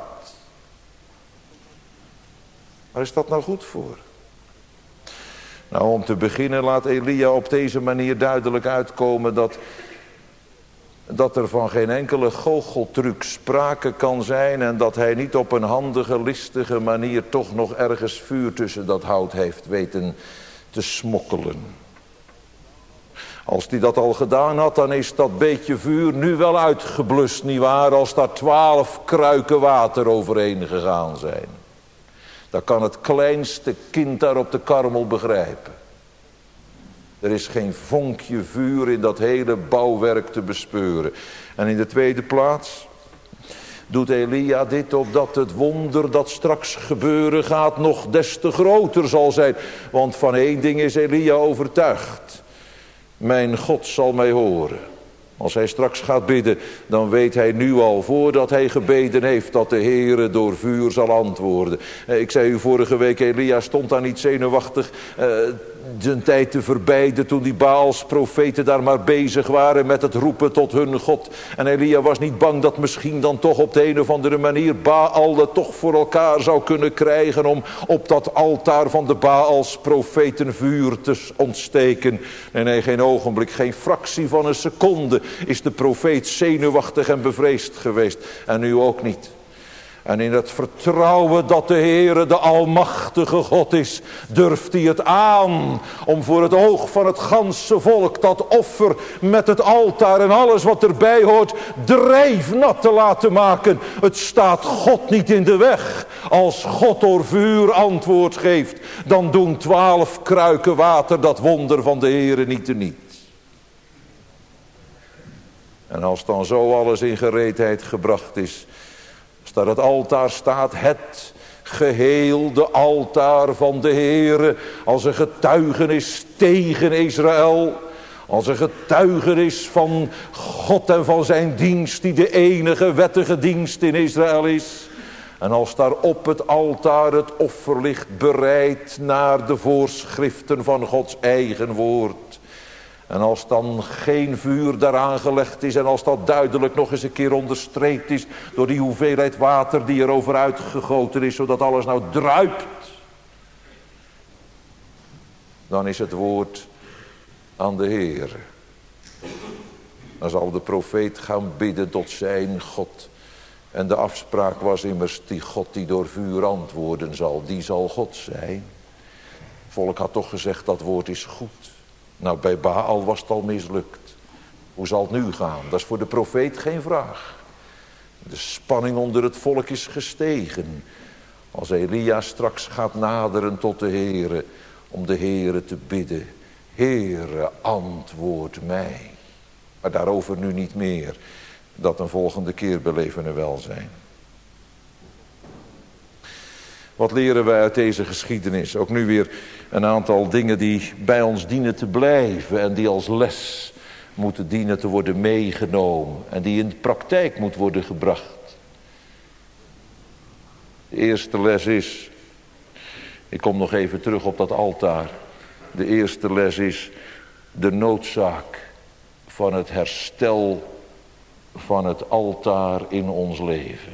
Waar is dat nou goed voor? Nou, om te beginnen laat Elia op deze manier duidelijk uitkomen dat, dat er van geen enkele goocheltruc sprake kan zijn en dat hij niet op een handige, listige manier toch nog ergens vuur tussen dat hout heeft weten te smokkelen. Als hij dat al gedaan had, dan is dat beetje vuur nu wel uitgeblust, nietwaar? Als daar twaalf kruiken water overheen gegaan zijn. Dat kan het kleinste kind daar op de Karmel begrijpen. Er is geen vonkje vuur in dat hele bouwwerk te bespeuren. En in de tweede plaats doet Elia dit opdat het wonder dat straks gebeuren gaat nog des te groter zal zijn. Want van één ding is Elia overtuigd. Mijn God zal mij horen. Als hij straks gaat bidden, dan weet hij nu al, voordat hij gebeden heeft, dat de Heere door vuur zal antwoorden. Ik zei u vorige week, Elia stond daar niet zenuwachtig uh, zijn tijd te verbijden toen die Baals profeten daar maar bezig waren met het roepen tot hun God. En Elia was niet bang dat misschien dan toch op de een of andere manier Baal het toch voor elkaar zou kunnen krijgen om op dat altaar van de Baals profeten vuur te ontsteken. Nee, nee, geen ogenblik, geen fractie van een seconde is de profeet zenuwachtig en bevreesd geweest. En nu ook niet. En in het vertrouwen dat de Heere de almachtige God is, durft hij het aan om voor het oog van het ganse volk dat offer met het altaar en alles wat erbij hoort drijfnat te laten maken. Het staat God niet in de weg. Als God door vuur antwoord geeft, dan doen twaalf kruiken water dat wonder van de Heere niet teniet. En als dan zo alles in gereedheid gebracht is, als daar het altaar staat, het geheel de altaar van de Heere, als een getuigenis tegen Israël, als een getuigenis van God en van zijn dienst, die de enige wettige dienst in Israël is. En als daar op het altaar het offer ligt, bereid naar de voorschriften van Gods eigen woord. En als dan geen vuur daaraan gelegd is en als dat duidelijk nog eens een keer onderstreept is door die hoeveelheid water die er over uitgegoten is, zodat alles nou druipt, dan is het woord aan de Heer. Dan zal de profeet gaan bidden tot zijn God. En de afspraak was immers, die God die door vuur antwoorden zal, die zal God zijn. Het volk had toch gezegd, dat woord is goed. Nou, bij Baal was het al mislukt. Hoe zal het nu gaan? Dat is voor de profeet geen vraag. De spanning onder het volk is gestegen. Als Elia straks gaat naderen tot de Heere, om de Heere te bidden. Heere, antwoord mij. Maar daarover nu niet meer. Dat een volgende keer beleven we wel zijn. Wat leren wij uit deze geschiedenis? Ook nu weer een aantal dingen die bij ons dienen te blijven. En die als les moeten dienen te worden meegenomen. En die in de praktijk moet worden gebracht. De eerste les is. Ik kom nog even terug op dat altaar. De eerste les is de noodzaak van het herstel van het altaar in ons leven.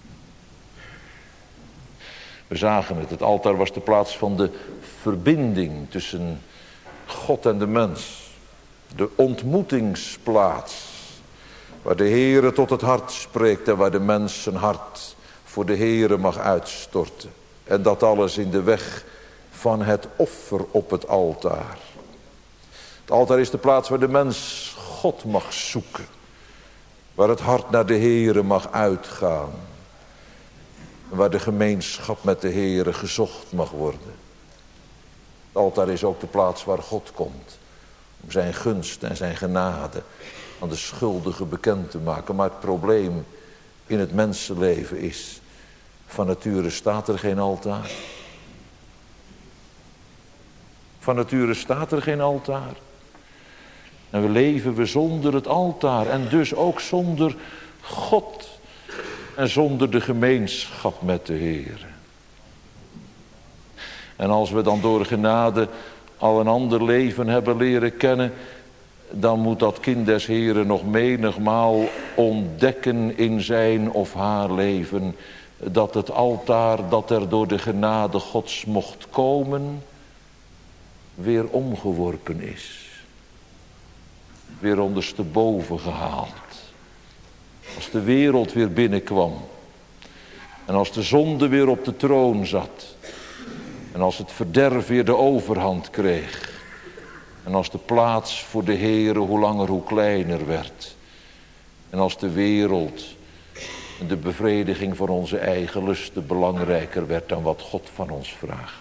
We zagen het, het altaar was de plaats van de verbinding tussen God en de mens. De ontmoetingsplaats, waar de Heere tot het hart spreekt en waar de mens zijn hart voor de Heere mag uitstorten. En dat alles in de weg van het offer op het altaar. Het altaar is de plaats waar de mens God mag zoeken. Waar het hart naar de Heere mag uitgaan. Waar de gemeenschap met de Heere gezocht mag worden. Het altaar is ook de plaats waar God komt. Om zijn gunst en zijn genade aan de schuldigen bekend te maken. Maar het probleem in het mensenleven is, van nature staat er geen altaar. Van nature staat er geen altaar. En we leven we zonder het altaar en dus ook zonder God. En zonder de gemeenschap met de Heer. En als we dan door genade al een ander leven hebben leren kennen, dan moet dat kind des Heeren nog menigmaal ontdekken in zijn of haar leven, dat het altaar dat er door de genade Gods mocht komen, weer omgeworpen is. Weer ondersteboven gehaald. Als de wereld weer binnenkwam. En als de zonde weer op de troon zat. En als het verderf weer de overhand kreeg. En als de plaats voor de Heere hoe langer hoe kleiner werd. En als de wereld en de bevrediging van onze eigen lusten belangrijker werd dan wat God van ons vraagt.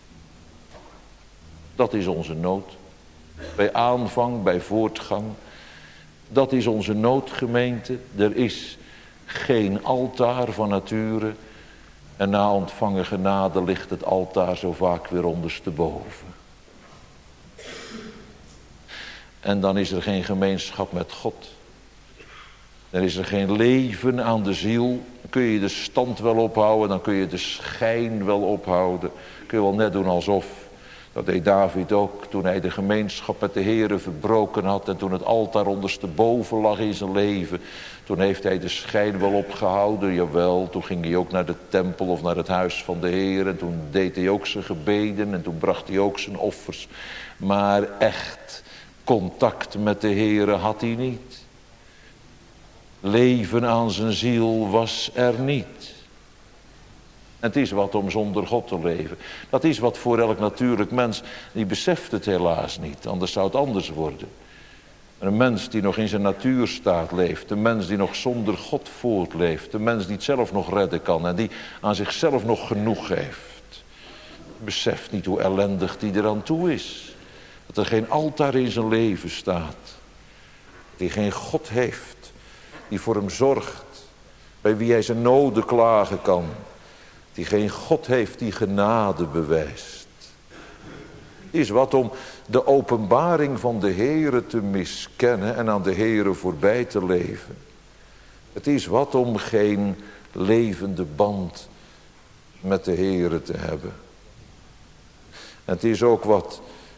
Dat is onze nood. Bij aanvang, bij voortgang. Dat is onze noodgemeente. Er is geen altaar van nature. En na ontvangen genade ligt het altaar zo vaak weer ondersteboven. En dan is er geen gemeenschap met God. Dan is er geen leven aan de ziel. Dan kun je de stand wel ophouden. Dan kun je de schijn wel ophouden. Kun je wel net doen alsof. Dat deed David ook toen hij de gemeenschap met de Heere verbroken had. En toen het altaar ondersteboven lag in zijn leven. Toen heeft hij de schijn wel opgehouden. Jawel, toen ging hij ook naar de tempel of naar het huis van de Heere. En toen deed hij ook zijn gebeden. En toen bracht hij ook zijn offers. Maar echt contact met de Heere had hij niet. Leven aan zijn ziel was er niet. Het is wat om zonder God te leven. Dat is wat voor elk natuurlijk mens. Die beseft het helaas niet. Anders zou het anders worden. Een mens die nog in zijn natuurstaat leeft. Een mens die nog zonder God voortleeft. Een mens die het zelf nog redden kan. En die aan zichzelf nog genoeg heeft. Beseft niet hoe ellendig die eraan toe is. Dat er geen altaar in zijn leven staat. Die geen God heeft. Die voor hem zorgt. Bij wie hij zijn noden klagen kan. Die geen God heeft die genade bewijst. Is wat om de openbaring van de Heere te miskennen en aan de Heere voorbij te leven. Het is wat om geen levende band met de Heere te hebben. En het is ook wat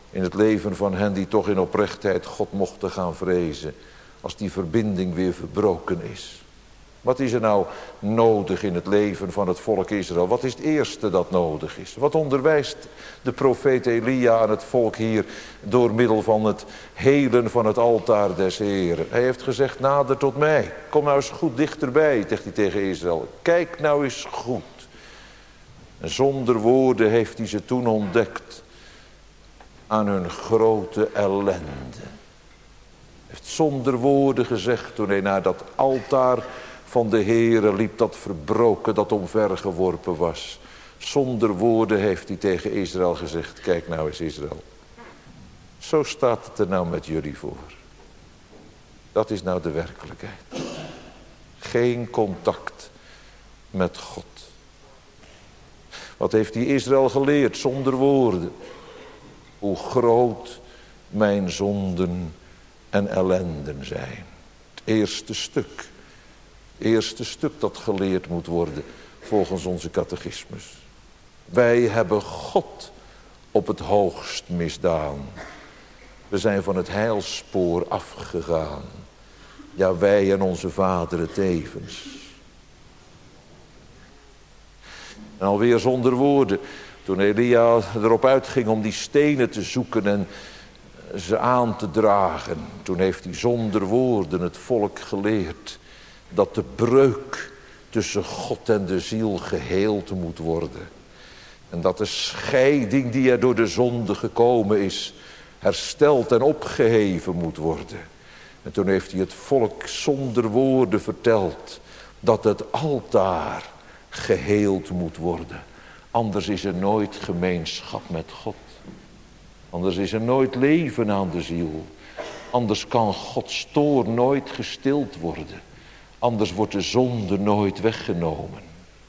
in het leven van hen die toch in oprechtheid God mochten gaan vrezen, als die verbinding weer verbroken is. Wat is er nou nodig in het leven van het volk Israël? Wat is het eerste dat nodig is? Wat onderwijst de profeet Elia aan het volk hier door middel van het helen van het altaar des Heren? Hij heeft gezegd, nader tot mij. Kom nou eens goed dichterbij, zegt hij tegen Israël. Kijk nou eens goed. En zonder woorden heeft hij ze toen ontdekt aan hun grote ellende. Hij heeft zonder woorden gezegd toen hij naar dat altaar van de Heere liep, dat verbroken, dat omvergeworpen was. Zonder woorden heeft hij tegen Israël gezegd, kijk nou eens Israël. Zo staat het er nou met jullie voor. Dat is nou de werkelijkheid. Geen contact met God. Wat heeft die Israël geleerd zonder woorden? Hoe groot mijn zonden en ellenden zijn. Het eerste stuk. Het eerste stuk dat geleerd moet worden volgens onze catechismus. Wij hebben God op het hoogst misdaan. We zijn van het heilspoor afgegaan. Ja, wij en onze vaderen tevens. En alweer zonder woorden. Toen Elia erop uitging om die stenen te zoeken en ze aan te dragen. Toen heeft hij zonder woorden het volk geleerd dat de breuk tussen God en de ziel geheeld moet worden. En dat de scheiding die er door de zonde gekomen is, hersteld en opgeheven moet worden. En toen heeft hij het volk zonder woorden verteld dat het altaar geheeld moet worden. Anders is er nooit gemeenschap met God. Anders is er nooit leven aan de ziel. Anders kan Gods toorn nooit gestild worden. Anders wordt de zonde nooit weggenomen.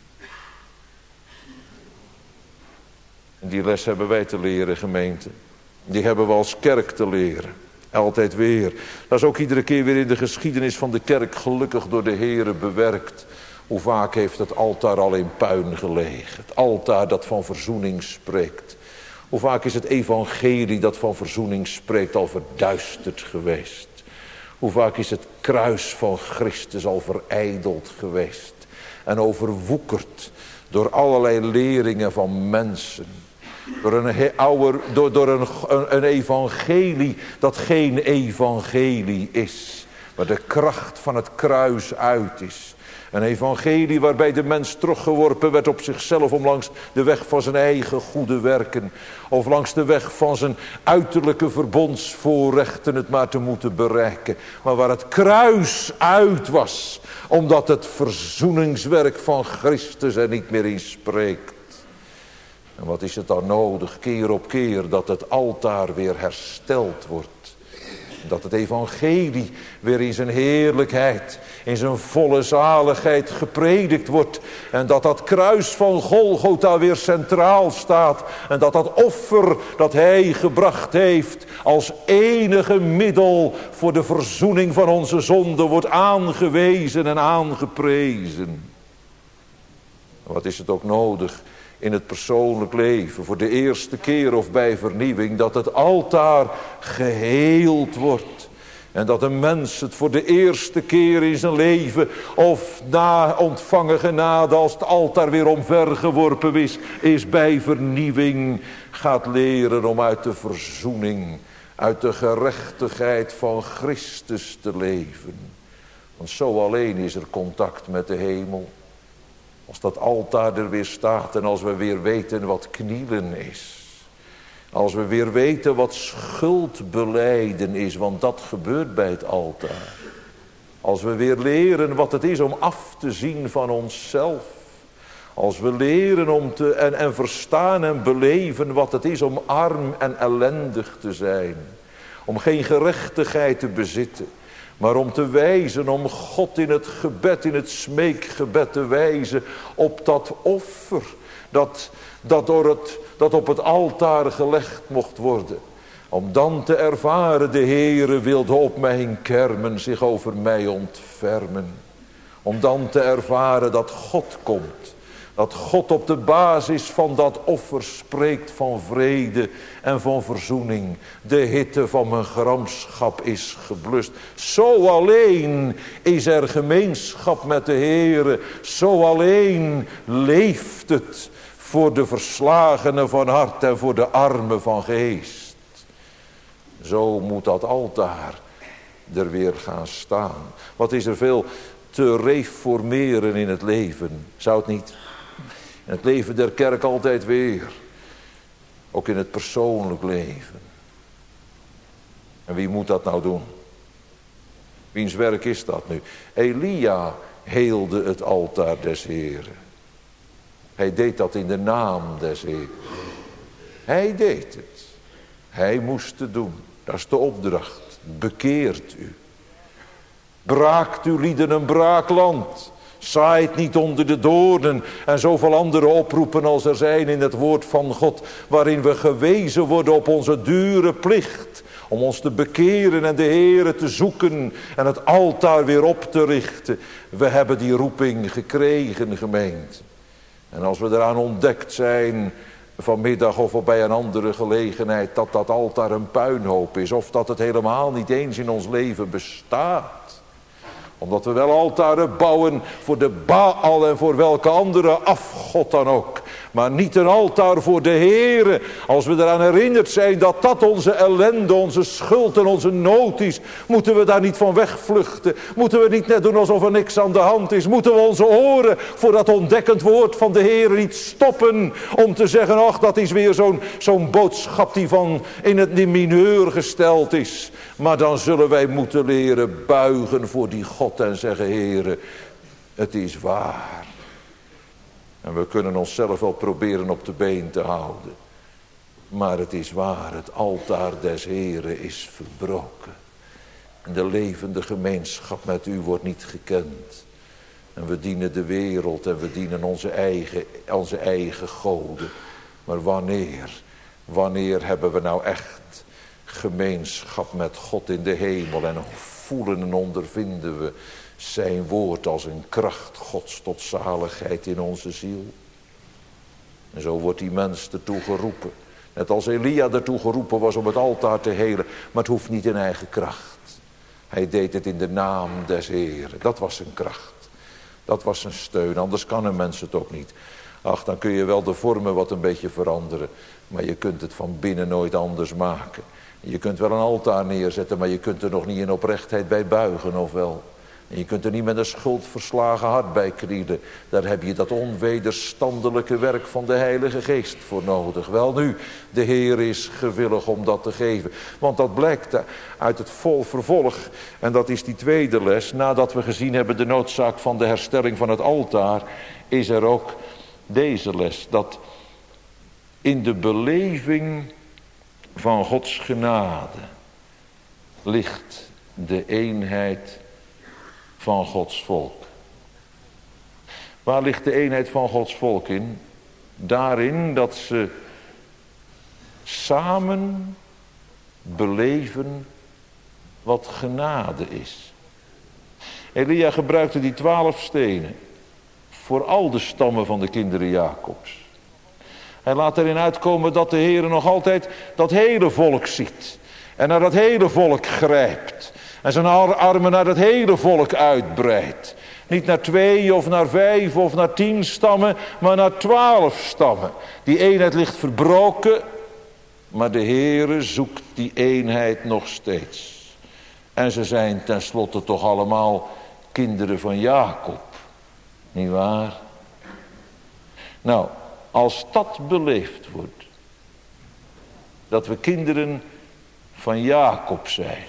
En die les hebben wij te leren, gemeente. Die hebben we als kerk te leren. Altijd weer. Dat is ook iedere keer weer in de geschiedenis van de kerk gelukkig door de Heere bewerkt. Hoe vaak heeft het altaar al in puin gelegen. Het altaar dat van verzoening spreekt. Hoe vaak is het evangelie dat van verzoening spreekt al verduisterd geweest. Hoe vaak is het kruis van Christus al verijdeld geweest. En overwoekerd door allerlei leringen van mensen. Door een, oude, door, door een, een, een evangelie dat geen evangelie is. Maar de kracht van het kruis uit is. Een evangelie waarbij de mens teruggeworpen werd op zichzelf om langs de weg van zijn eigen goede werken. Of langs de weg van zijn uiterlijke verbondsvoorrechten het maar te moeten bereiken. Maar waar het kruis uit was. Omdat het verzoeningswerk van Christus er niet meer in spreekt. En wat is het dan nodig keer op keer dat het altaar weer hersteld wordt. Dat het evangelie weer in zijn heerlijkheid, in zijn volle zaligheid gepredikt wordt. En dat dat kruis van Golgotha weer centraal staat. En dat dat offer dat hij gebracht heeft als enige middel voor de verzoening van onze zonde wordt aangewezen en aangeprezen. Wat is het ook nodig in het persoonlijk leven, voor de eerste keer of bij vernieuwing, dat het altaar geheeld wordt. En dat een mens het voor de eerste keer in zijn leven, of na ontvangen genade, als het altaar weer omvergeworpen is, is bij vernieuwing, gaat leren om uit de verzoening, uit de gerechtigheid van Christus te leven. Want zo alleen is er contact met de hemel. Als dat altaar er weer staat en als we weer weten wat knielen is. Als we weer weten wat schuldbelijden is, want dat gebeurt bij het altaar. Als we weer leren wat het is om af te zien van onszelf. Als we leren om te, en, en verstaan en beleven wat het is om arm en ellendig te zijn. Om geen gerechtigheid te bezitten. Maar om te wijzen, om God in het gebed, in het smeekgebed te wijzen op dat offer. Dat, dat, door het, dat op het altaar gelegd mocht worden. Om dan te ervaren, de Heere wilde op mijn kermen zich over mij ontfermen. Om dan te ervaren dat God komt. Dat God op de basis van dat offer spreekt van vrede en van verzoening. De hitte van mijn gramschap is geblust. Zo alleen is er gemeenschap met de Heere. Zo alleen leeft het voor de verslagenen van hart en voor de armen van geest. Zo moet dat altaar er weer gaan staan. Wat is er veel te reformeren in het leven, zou het niet? In het leven der kerk altijd weer. Ook in het persoonlijk leven. En wie moet dat nou doen? Wiens werk is dat nu? Elia heelde het altaar des Heren. Hij deed dat in de naam des Heren. Hij deed het. Hij moest het doen. Dat is de opdracht. Bekeert u. Braakt uw lieden een braakland. Zaait niet onder de doornen en zoveel andere oproepen als er zijn in het woord van God. Waarin we gewezen worden op onze dure plicht. Om ons te bekeren en de Heere te zoeken en het altaar weer op te richten. We hebben die roeping gekregen, gemeente. En als we eraan ontdekt zijn vanmiddag of bij een andere gelegenheid dat dat altaar een puinhoop is. Of dat het helemaal niet eens in ons leven bestaat. Omdat we wel altaren bouwen voor de Baal en voor welke andere afgod dan ook. Maar niet een altaar voor de Heere. Als we eraan herinnerd zijn dat dat onze ellende, onze schuld en onze nood is. Moeten we daar niet van wegvluchten. Moeten we niet net doen alsof er niks aan de hand is. Moeten we onze oren voor dat ontdekkend woord van de Heere niet stoppen. Om te zeggen, ach dat is weer zo'n zo'n boodschap die van in het mineur gesteld is. Maar dan zullen wij moeten leren buigen voor die God en zeggen, Heere, het is waar. En we kunnen onszelf wel proberen op de been te houden. Maar het is waar, het altaar des Heren is verbroken. En de levende gemeenschap met u wordt niet gekend. En we dienen de wereld en we dienen onze eigen, onze eigen goden. Maar wanneer, wanneer hebben we nou echt gemeenschap met God in de hemel en voelen en ondervinden we zijn woord als een kracht Gods tot zaligheid in onze ziel. En zo wordt die mens ertoe geroepen. Net als Elia ertoe geroepen was om het altaar te helen. Maar het hoeft niet in eigen kracht. Hij deed het in de naam des Heren. Dat was zijn kracht. Dat was zijn steun. Anders kan een mens het ook niet. Ach, dan kun je wel de vormen wat een beetje veranderen. Maar je kunt het van binnen nooit anders maken. Je kunt wel een altaar neerzetten. Maar je kunt er nog niet in oprechtheid bij buigen, of wel? En je kunt er niet met een schuldverslagen hart bij knielen. Daar heb je dat onwederstandelijke werk van de Heilige Geest voor nodig. Wel nu, de Heer is gewillig om dat te geven. Want dat blijkt uit het vol vervolg. En dat is die tweede les. Nadat we gezien hebben de noodzaak van de herstelling van het altaar, is er ook deze les. Dat in de beleving van Gods genade ligt de eenheid van Gods volk. Waar ligt de eenheid van Gods volk in? Daarin dat ze samen beleven wat genade is. Elia gebruikte die twaalf stenen voor al de stammen van de kinderen Jacobs. Hij laat erin uitkomen dat de Heer nog altijd dat hele volk ziet. En naar dat hele volk grijpt. En zijn armen naar het hele volk uitbreidt. Niet naar twee of naar vijf of naar tien stammen, maar naar twaalf stammen. Die eenheid ligt verbroken, maar de Heere zoekt die eenheid nog steeds. En ze zijn tenslotte toch allemaal kinderen van Jacob. Niet waar? Nou, als dat beleefd wordt, dat we kinderen van Jacob zijn.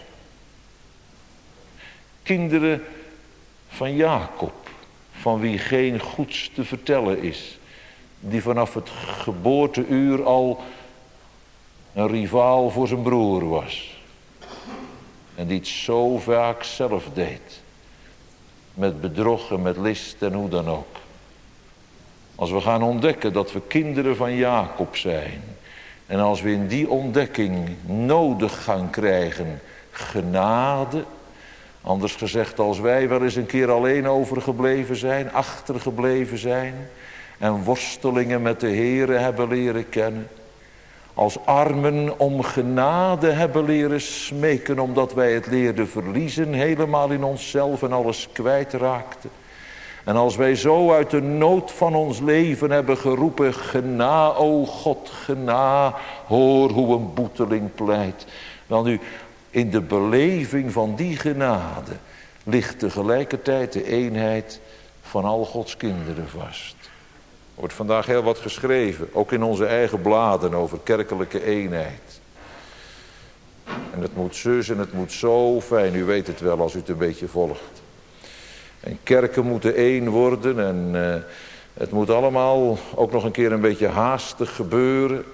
Kinderen van Jacob, van wie geen goeds te vertellen is. Die vanaf het geboorteuur al een rivaal voor zijn broer was. En die het zo vaak zelf deed. Met bedrog en met list en hoe dan ook. Als we gaan ontdekken dat we kinderen van Jacob zijn. En als we in die ontdekking nodig gaan krijgen genade. Anders gezegd, als wij wel eens een keer alleen overgebleven zijn, achtergebleven zijn. en worstelingen met de Heere hebben leren kennen. Als armen om genade hebben leren smeken, omdat wij het leerden verliezen, helemaal in onszelf en alles kwijtraakten. En als wij zo uit de nood van ons leven hebben geroepen, gena, o God, gena, hoor hoe een boeteling pleit. Wel nu, in de beleving van die genade ligt tegelijkertijd de eenheid van al Gods kinderen vast. Er wordt vandaag heel wat geschreven, ook in onze eigen bladen, over kerkelijke eenheid. En het moet zus en het moet zo fijn, u weet het wel als u het een beetje volgt. En kerken moeten één worden en uh, het moet allemaal ook nog een keer een beetje haastig gebeuren.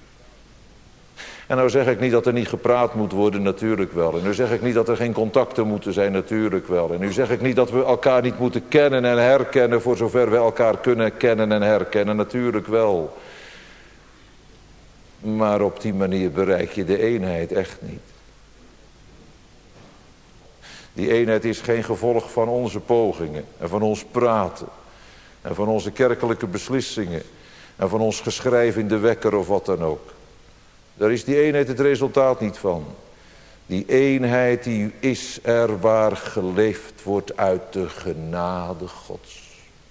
En nou zeg ik niet dat er niet gepraat moet worden, natuurlijk wel. En nu zeg ik niet dat er geen contacten moeten zijn, natuurlijk wel. En nu zeg ik niet dat we elkaar niet moeten kennen en herkennen, voor zover we elkaar kunnen kennen en herkennen, natuurlijk wel. Maar op die manier bereik je de eenheid echt niet. Die eenheid is geen gevolg van onze pogingen en van ons praten. En van onze kerkelijke beslissingen. En van ons geschrijf in de wekker of wat dan ook. Daar is die eenheid het resultaat niet van. Die eenheid die is er waar geleefd wordt uit de genade Gods.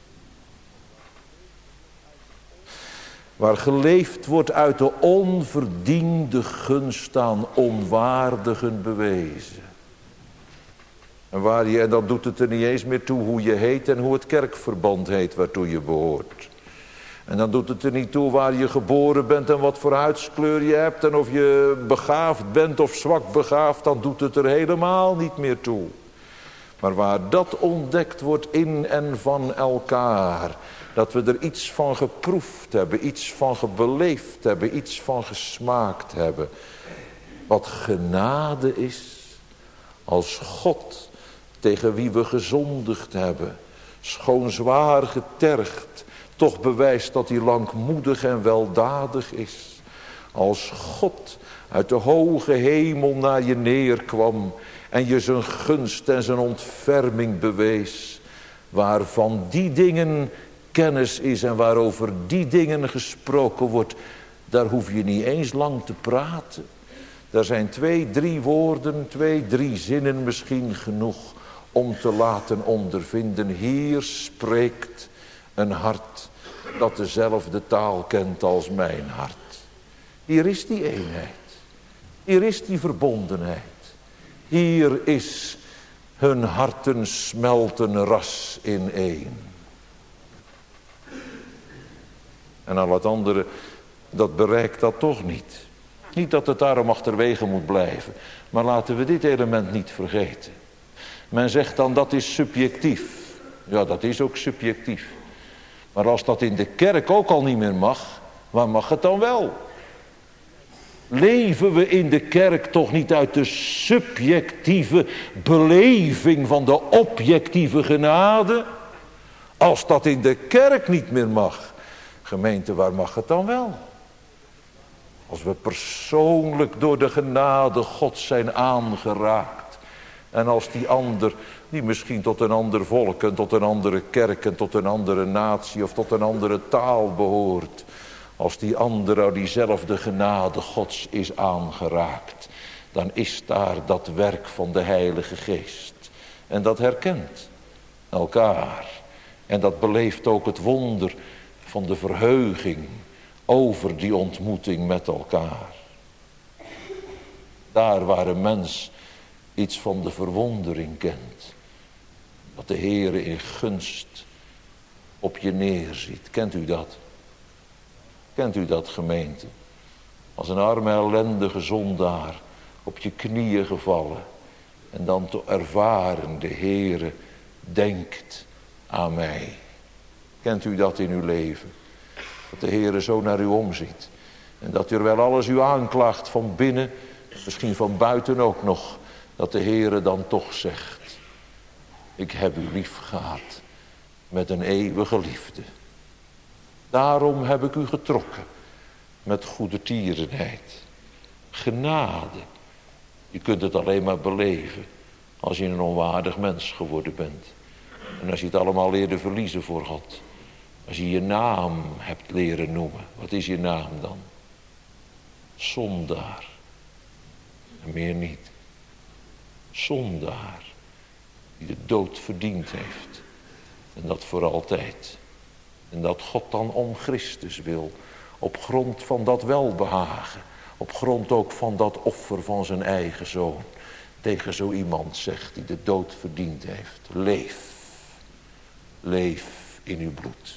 Waar geleefd wordt uit de onverdiende gunst aan onwaardigen bewezen. En, waar je, en dan doet het er niet eens meer toe hoe je heet en hoe het kerkverband heet waartoe je behoort. En dan doet het er niet toe waar je geboren bent en wat voor huidskleur je hebt. En of je begaafd bent of zwak begaafd, dan doet het er helemaal niet meer toe. Maar waar dat ontdekt wordt in en van elkaar. Dat we er iets van geproefd hebben, iets van gebeleefd hebben, iets van gesmaakt hebben. Wat genade is als God tegen wie we gezondigd hebben, schoon zwaar getergd, toch bewijst dat hij langmoedig en weldadig is. Als God uit de hoge hemel naar je neerkwam en je zijn gunst en zijn ontferming bewees, waarvan die dingen kennis is en waarover die dingen gesproken wordt, daar hoef je niet eens lang te praten. Daar zijn twee, drie woorden, twee, drie zinnen misschien genoeg om te laten ondervinden. Hier spreekt een hart dat dezelfde taal kent als mijn hart. Hier is die eenheid. Hier is die verbondenheid. Hier is hun harten smelten ras in één. En al het andere, dat bereikt dat toch niet. Niet dat het daarom achterwege moet blijven. Maar laten we dit element niet vergeten. Men zegt dan dat is subjectief. Ja, dat is ook subjectief. Maar als dat in de kerk ook al niet meer mag, waar mag het dan wel? Leven we in de kerk toch niet uit de subjectieve beleving van de objectieve genade? Als dat in de kerk niet meer mag, gemeente, waar mag het dan wel? Als we persoonlijk door de genade Gods zijn aangeraakt. En als die ander, die misschien tot een ander volk en tot een andere kerk en tot een andere natie of tot een andere taal behoort. Als die ander door diezelfde genade Gods is aangeraakt. Dan is daar dat werk van de Heilige Geest. En dat herkent elkaar. En dat beleeft ook het wonder van de verheuging over die ontmoeting met elkaar. Daar waar een mens iets van de verwondering kent. Dat de Heere in gunst op je neerziet. Kent u dat? Kent u dat, gemeente? Als een arme ellendige zondaar op je knieën gevallen. En dan te ervaren, de Heere denkt aan mij. Kent u dat in uw leven? Dat de Heere zo naar u omziet. En dat u er wel alles u aanklaagt van binnen, misschien van buiten ook nog. Dat de Heere dan toch zegt, ik heb u lief gehad met een eeuwige liefde. Daarom heb ik u getrokken met goedertierenheid. Genade. Je kunt het alleen maar beleven als je een onwaardig mens geworden bent. En als je het allemaal leerde verliezen voor God. Als je je naam hebt leren noemen, wat is je naam dan? Zondaar. En meer niet. Zondaar. Die de dood verdiend heeft. En dat voor altijd. En dat God dan om Christus wil. Op grond van dat welbehagen. Op grond ook van dat offer van zijn eigen zoon. Tegen zo iemand zegt die de dood verdiend heeft. Leef. Leef in uw bloed.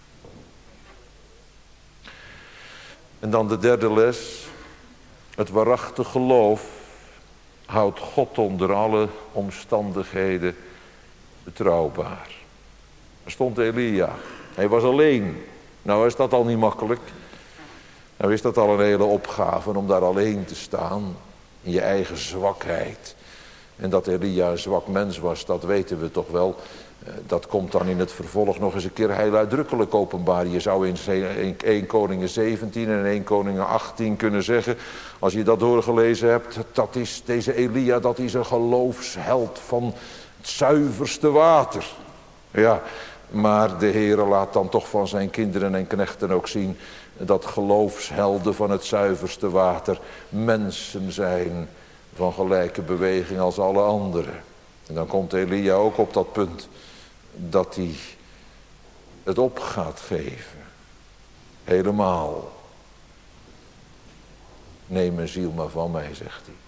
En dan de derde les. Het waarachtig geloof houdt God onder alle omstandigheden betrouwbaar. Er stond Elia. Hij was alleen. Nou is dat al niet makkelijk. Nou is dat al een hele opgave om daar alleen te staan. In je eigen zwakheid. En dat Elia een zwak mens was, dat weten we toch wel. Dat komt dan in het vervolg nog eens een keer heel uitdrukkelijk openbaar. Je zou in Eerste Koningen zeventien en Eerste Koningen achttien kunnen zeggen, als je dat doorgelezen hebt, dat is deze Elia, dat is een geloofsheld van het zuiverste water. Ja, maar de Heere laat dan toch van zijn kinderen en knechten ook zien dat geloofshelden van het zuiverste water mensen zijn van gelijke beweging als alle anderen. En dan komt Elia ook op dat punt dat hij het op gaat geven. Helemaal. Neem mijn ziel maar van mij, zegt hij.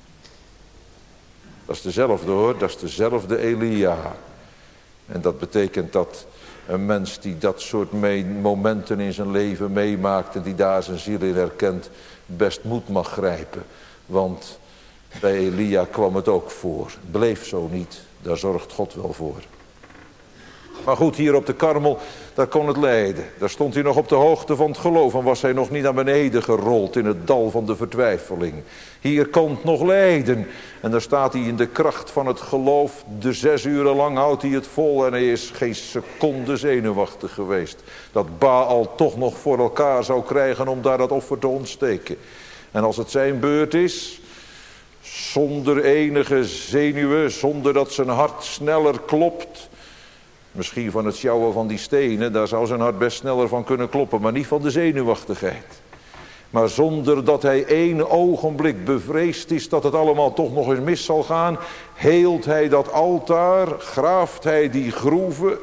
Dat is dezelfde hoor, dat is dezelfde Elia. En dat betekent dat een mens die dat soort mee, momenten in zijn leven meemaakt en die daar zijn ziel in herkent, best moed mag grijpen. Want bij Elia kwam het ook voor. Het bleef zo niet, daar zorgt God wel voor. Maar goed, hier op de Karmel, daar kon het lijden. Daar stond hij nog op de hoogte van het geloof en was hij nog niet naar beneden gerold in het dal van de vertwijfeling. Hier kon het nog lijden. En daar staat hij in de kracht van het geloof. De zes uren lang houdt hij het vol en hij is geen seconde zenuwachtig geweest. Dat Baal toch nog voor elkaar zou krijgen om daar dat offer te ontsteken. En als het zijn beurt is, zonder enige zenuwen, zonder dat zijn hart sneller klopt. Misschien van het sjouwen van die stenen, daar zou zijn hart best sneller van kunnen kloppen, maar niet van de zenuwachtigheid. Maar zonder dat hij één ogenblik bevreesd is dat het allemaal toch nog eens mis zal gaan, heelt hij dat altaar, graaft hij die groeven,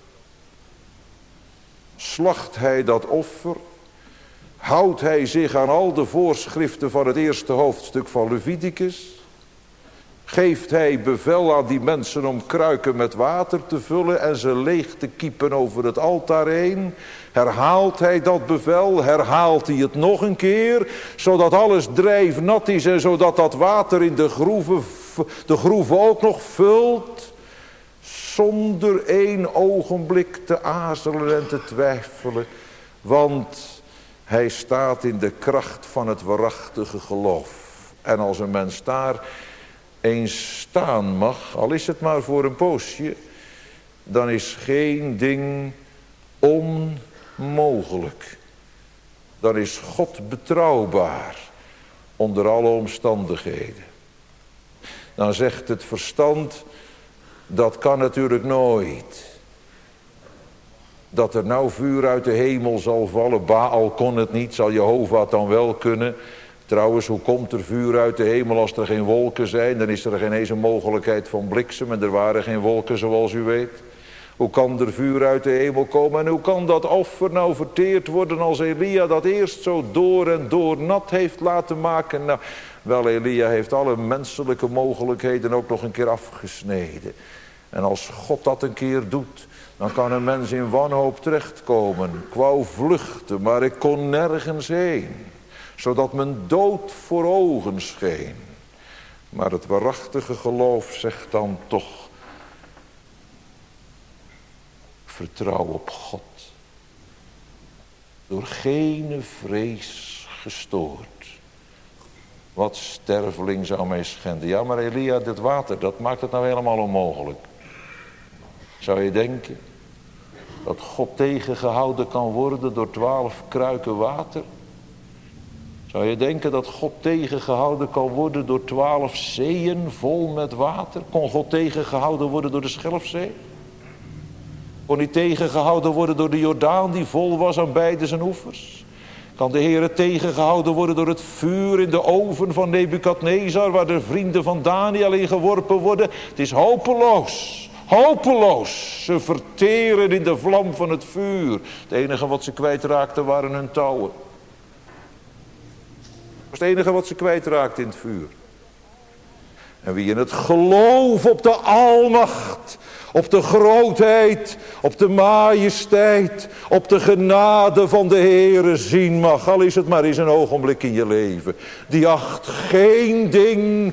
slacht hij dat offer, houdt hij zich aan al de voorschriften van het eerste hoofdstuk van Leviticus, geeft hij bevel aan die mensen om kruiken met water te vullen en ze leeg te kiepen over het altaar heen. Herhaalt hij dat bevel, herhaalt hij het nog een keer, zodat alles drijfnat is en zodat dat water in de groeven, de groeven ook nog vult. Zonder één ogenblik te aarzelen en te twijfelen, want hij staat in de kracht van het waarachtige geloof. En als een mens daar eens staan mag, al is het maar voor een poosje, dan is geen ding onmogelijk. Dan is God betrouwbaar onder alle omstandigheden. Dan zegt het verstand, dat kan natuurlijk nooit. Dat er nou vuur uit de hemel zal vallen, Baal kon het niet, zal Jehovah het dan wel kunnen. Trouwens, hoe komt er vuur uit de hemel als er geen wolken zijn? Dan is er geen eens een mogelijkheid van bliksem en er waren geen wolken zoals u weet. Hoe kan er vuur uit de hemel komen en hoe kan dat offer nou verteerd worden als Elia dat eerst zo door en door nat heeft laten maken? Nou, wel, Elia heeft alle menselijke mogelijkheden ook nog een keer afgesneden. En als God dat een keer doet, dan kan een mens in wanhoop terechtkomen. Ik wou vluchten, maar ik kon nergens heen. Zodat mijn dood voor ogen scheen. Maar het waarachtige geloof zegt dan toch, vertrouw op God. Door geen vrees gestoord. Wat sterveling zou mij schenden. Ja, maar Elia, dit water, dat maakt het nou helemaal onmogelijk. Zou je denken dat God tegengehouden kan worden door twaalf kruiken water? Zou je denken dat God tegengehouden kan worden door twaalf zeeën vol met water? Kon God tegengehouden worden door de Schelfzee? Kon hij tegengehouden worden door de Jordaan die vol was aan beide zijn oevers? Kan de Heere tegengehouden worden door het vuur in de oven van Nebukadnezar, waar de vrienden van Daniel in geworpen worden? Het is hopeloos, hopeloos. Ze verteren in de vlam van het vuur. Het enige wat ze kwijtraakten waren hun touwen. Dat was het enige wat ze kwijtraakten in het vuur. En wie in het geloof op de almacht, op de grootheid, op de majesteit, op de genade van de Heere zien mag, al is het maar eens een ogenblik in je leven, die acht geen ding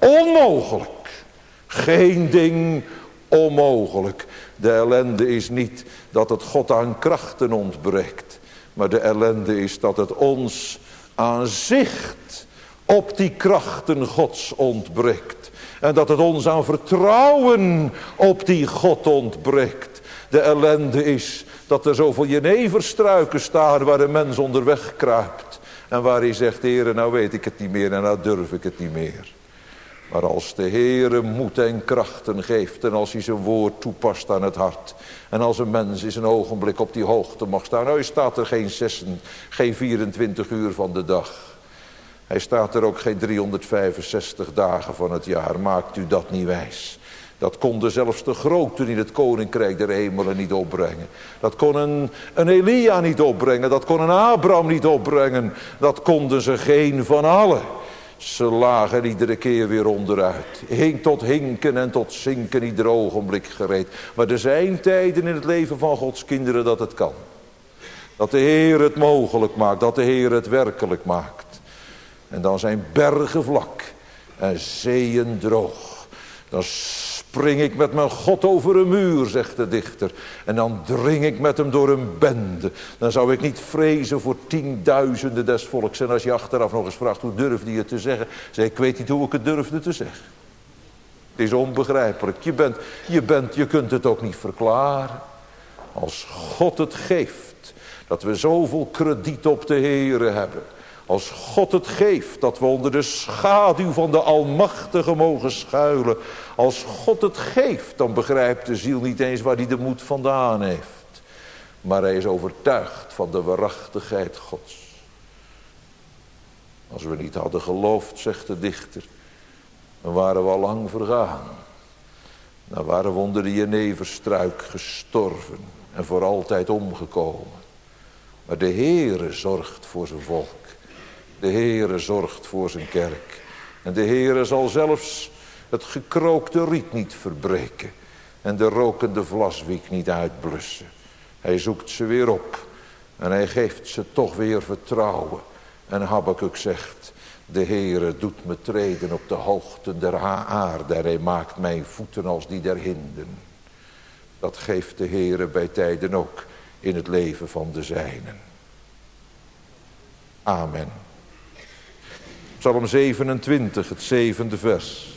onmogelijk. Geen ding onmogelijk. De ellende is niet dat het God aan krachten ontbreekt, maar de ellende is dat het ons aan zicht op die krachten Gods ontbreekt. En dat het ons aan vertrouwen op die God ontbreekt. De ellende is dat er zoveel jeneverstruiken staan waar een mens onderweg kruipt. En waar hij zegt, Heere, nou weet ik het niet meer en nou durf ik het niet meer. Maar als de Heere moed en krachten geeft en als hij zijn woord toepast aan het hart. En als een mens in een ogenblik op die hoogte mag staan. Nou, hij staat er geen, zessen, geen vierentwintig uur van de dag. Hij staat er ook geen driehonderdvijfenzestig dagen van het jaar. Maakt u dat niet wijs. Dat konden zelfs de groten in het koninkrijk der hemelen niet opbrengen. Dat kon een, een Elia niet opbrengen. Dat kon een Abraham niet opbrengen. Dat konden ze geen van allen. Ze lagen iedere keer weer onderuit. Hing tot hinken en tot zinken ieder ogenblik gereed. Maar er zijn tijden in het leven van Gods kinderen dat het kan. Dat de Heer het mogelijk maakt. Dat de Heer het werkelijk maakt. En dan zijn bergen vlak en zeeën droog. Dan spring ik met mijn God over een muur, zegt de dichter. En dan dring ik met hem door een bende. Dan zou ik niet vrezen voor tienduizenden des volks. En als je achteraf nog eens vraagt, hoe durfde je het te zeggen? Zeg, ik weet niet hoe ik het durfde te zeggen. Het is onbegrijpelijk. Je bent, je bent, je kunt het ook niet verklaren. Als God het geeft, dat we zoveel krediet op de Heere hebben. Als God het geeft, dat we onder de schaduw van de Almachtige mogen schuilen. Als God het geeft, dan begrijpt de ziel niet eens waar hij de moed vandaan heeft. Maar hij is overtuigd van de waarachtigheid Gods. Als we niet hadden geloofd, zegt de dichter, dan waren we al lang vergaan. Dan waren we onder de jeneverstruik gestorven en voor altijd omgekomen. Maar de Heere zorgt voor zijn volk. De Heere zorgt voor zijn kerk. En de Heere zal zelfs het gekrookte riet niet verbreken. En de rokende vlaswiek niet uitblussen. Hij zoekt ze weer op. En hij geeft ze toch weer vertrouwen. En Habakuk zegt, de Heere doet me treden op de hoogte der aarde. En hij maakt mijn voeten als die der hinden. Dat geeft de Heere bij tijden ook in het leven van de zijnen. Amen. Psalm zevenentwintig, het zevende vers.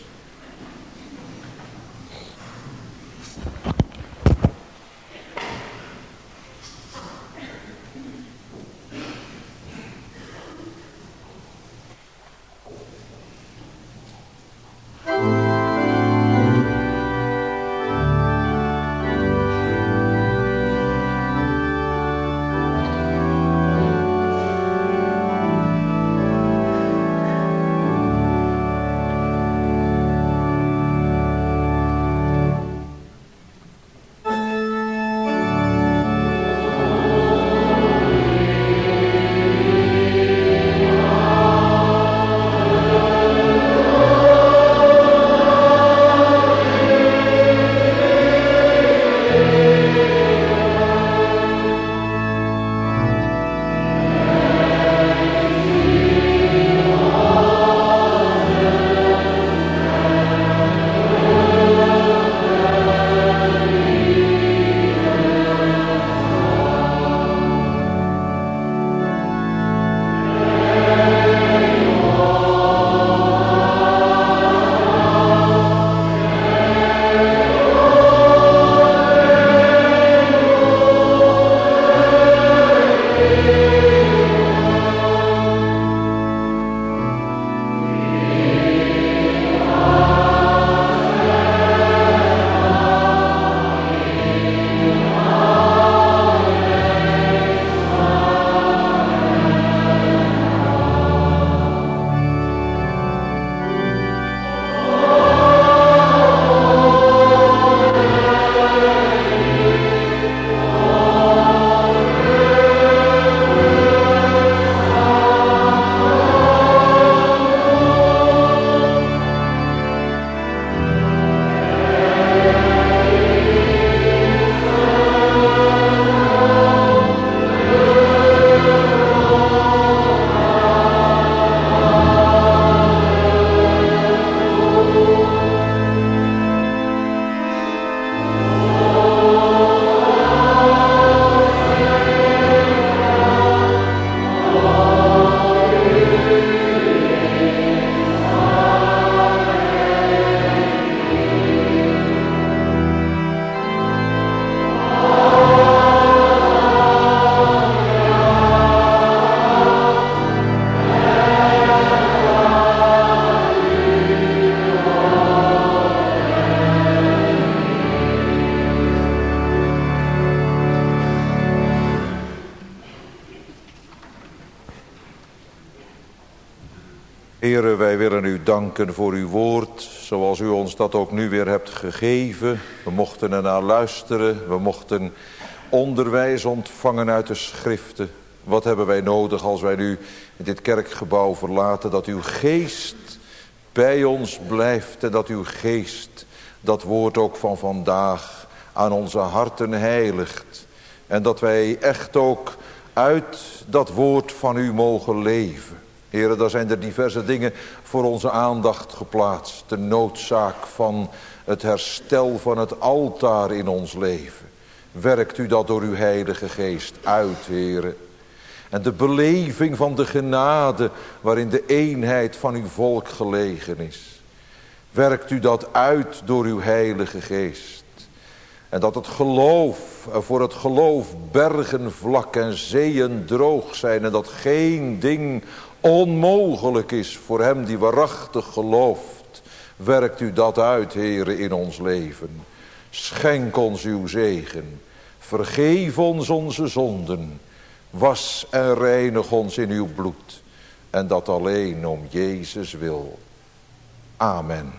Here, wij willen u danken voor uw woord, zoals u ons dat ook nu weer hebt gegeven. We mochten ernaar luisteren, we mochten onderwijs ontvangen uit de schriften. Wat hebben wij nodig als wij nu dit kerkgebouw verlaten? Dat uw geest bij ons blijft en dat uw geest dat woord ook van vandaag aan onze harten heiligt. En dat wij echt ook uit dat woord van u mogen leven. Heren, daar zijn er diverse dingen voor onze aandacht geplaatst. De noodzaak van het herstel van het altaar in ons leven. Werkt u dat door uw heilige geest uit, heren. En de beleving van de genade waarin de eenheid van uw volk gelegen is. Werkt u dat uit door uw heilige geest. En dat het geloof, voor het geloof bergen vlak en zeeën droog zijn. En dat geen ding onmogelijk is voor hem die waarachtig gelooft. Werkt u dat uit, Heere, in ons leven. Schenk ons uw zegen. Vergeef ons onze zonden. Was en reinig ons in uw bloed. En dat alleen om Jezus wil. Amen.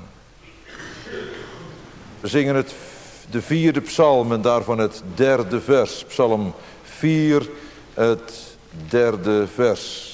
We zingen het, de vierde psalm en daarvan het derde vers. Psalm vier, het derde vers.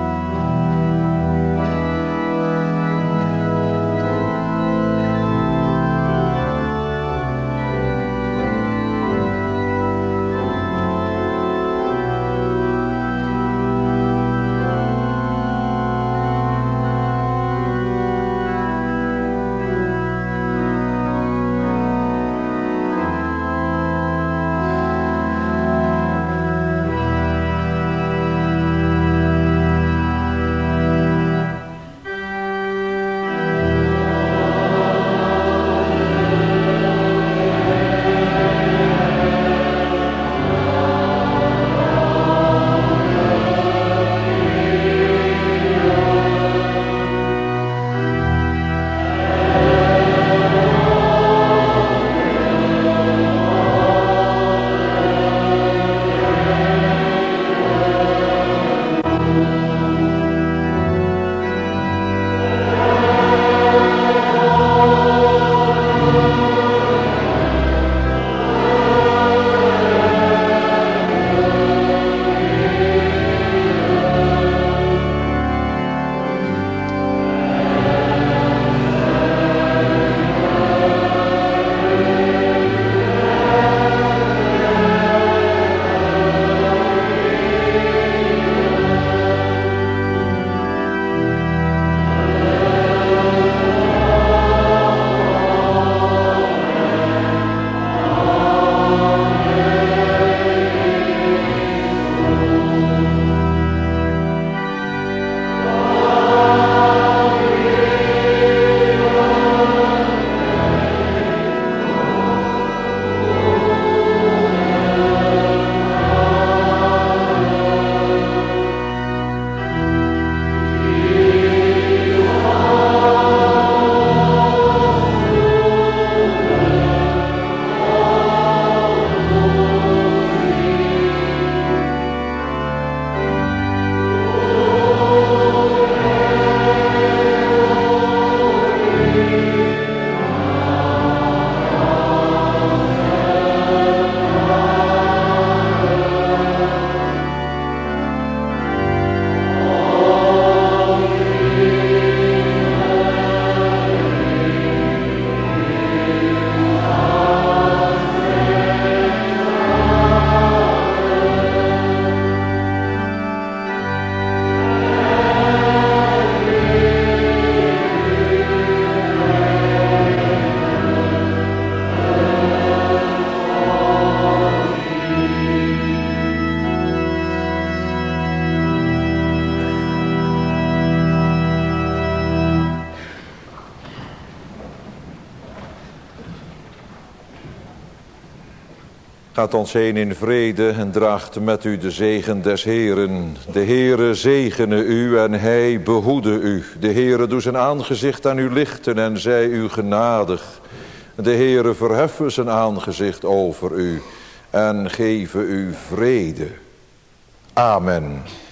Thank Gaat ons heen in vrede en draagt met u de zegen des Heeren. De Heere zegene u en hij behoede u. De Heere doe zijn aangezicht aan u lichten en zij u genadig. De Heere verheffen zijn aangezicht over u en geven u vrede. Amen.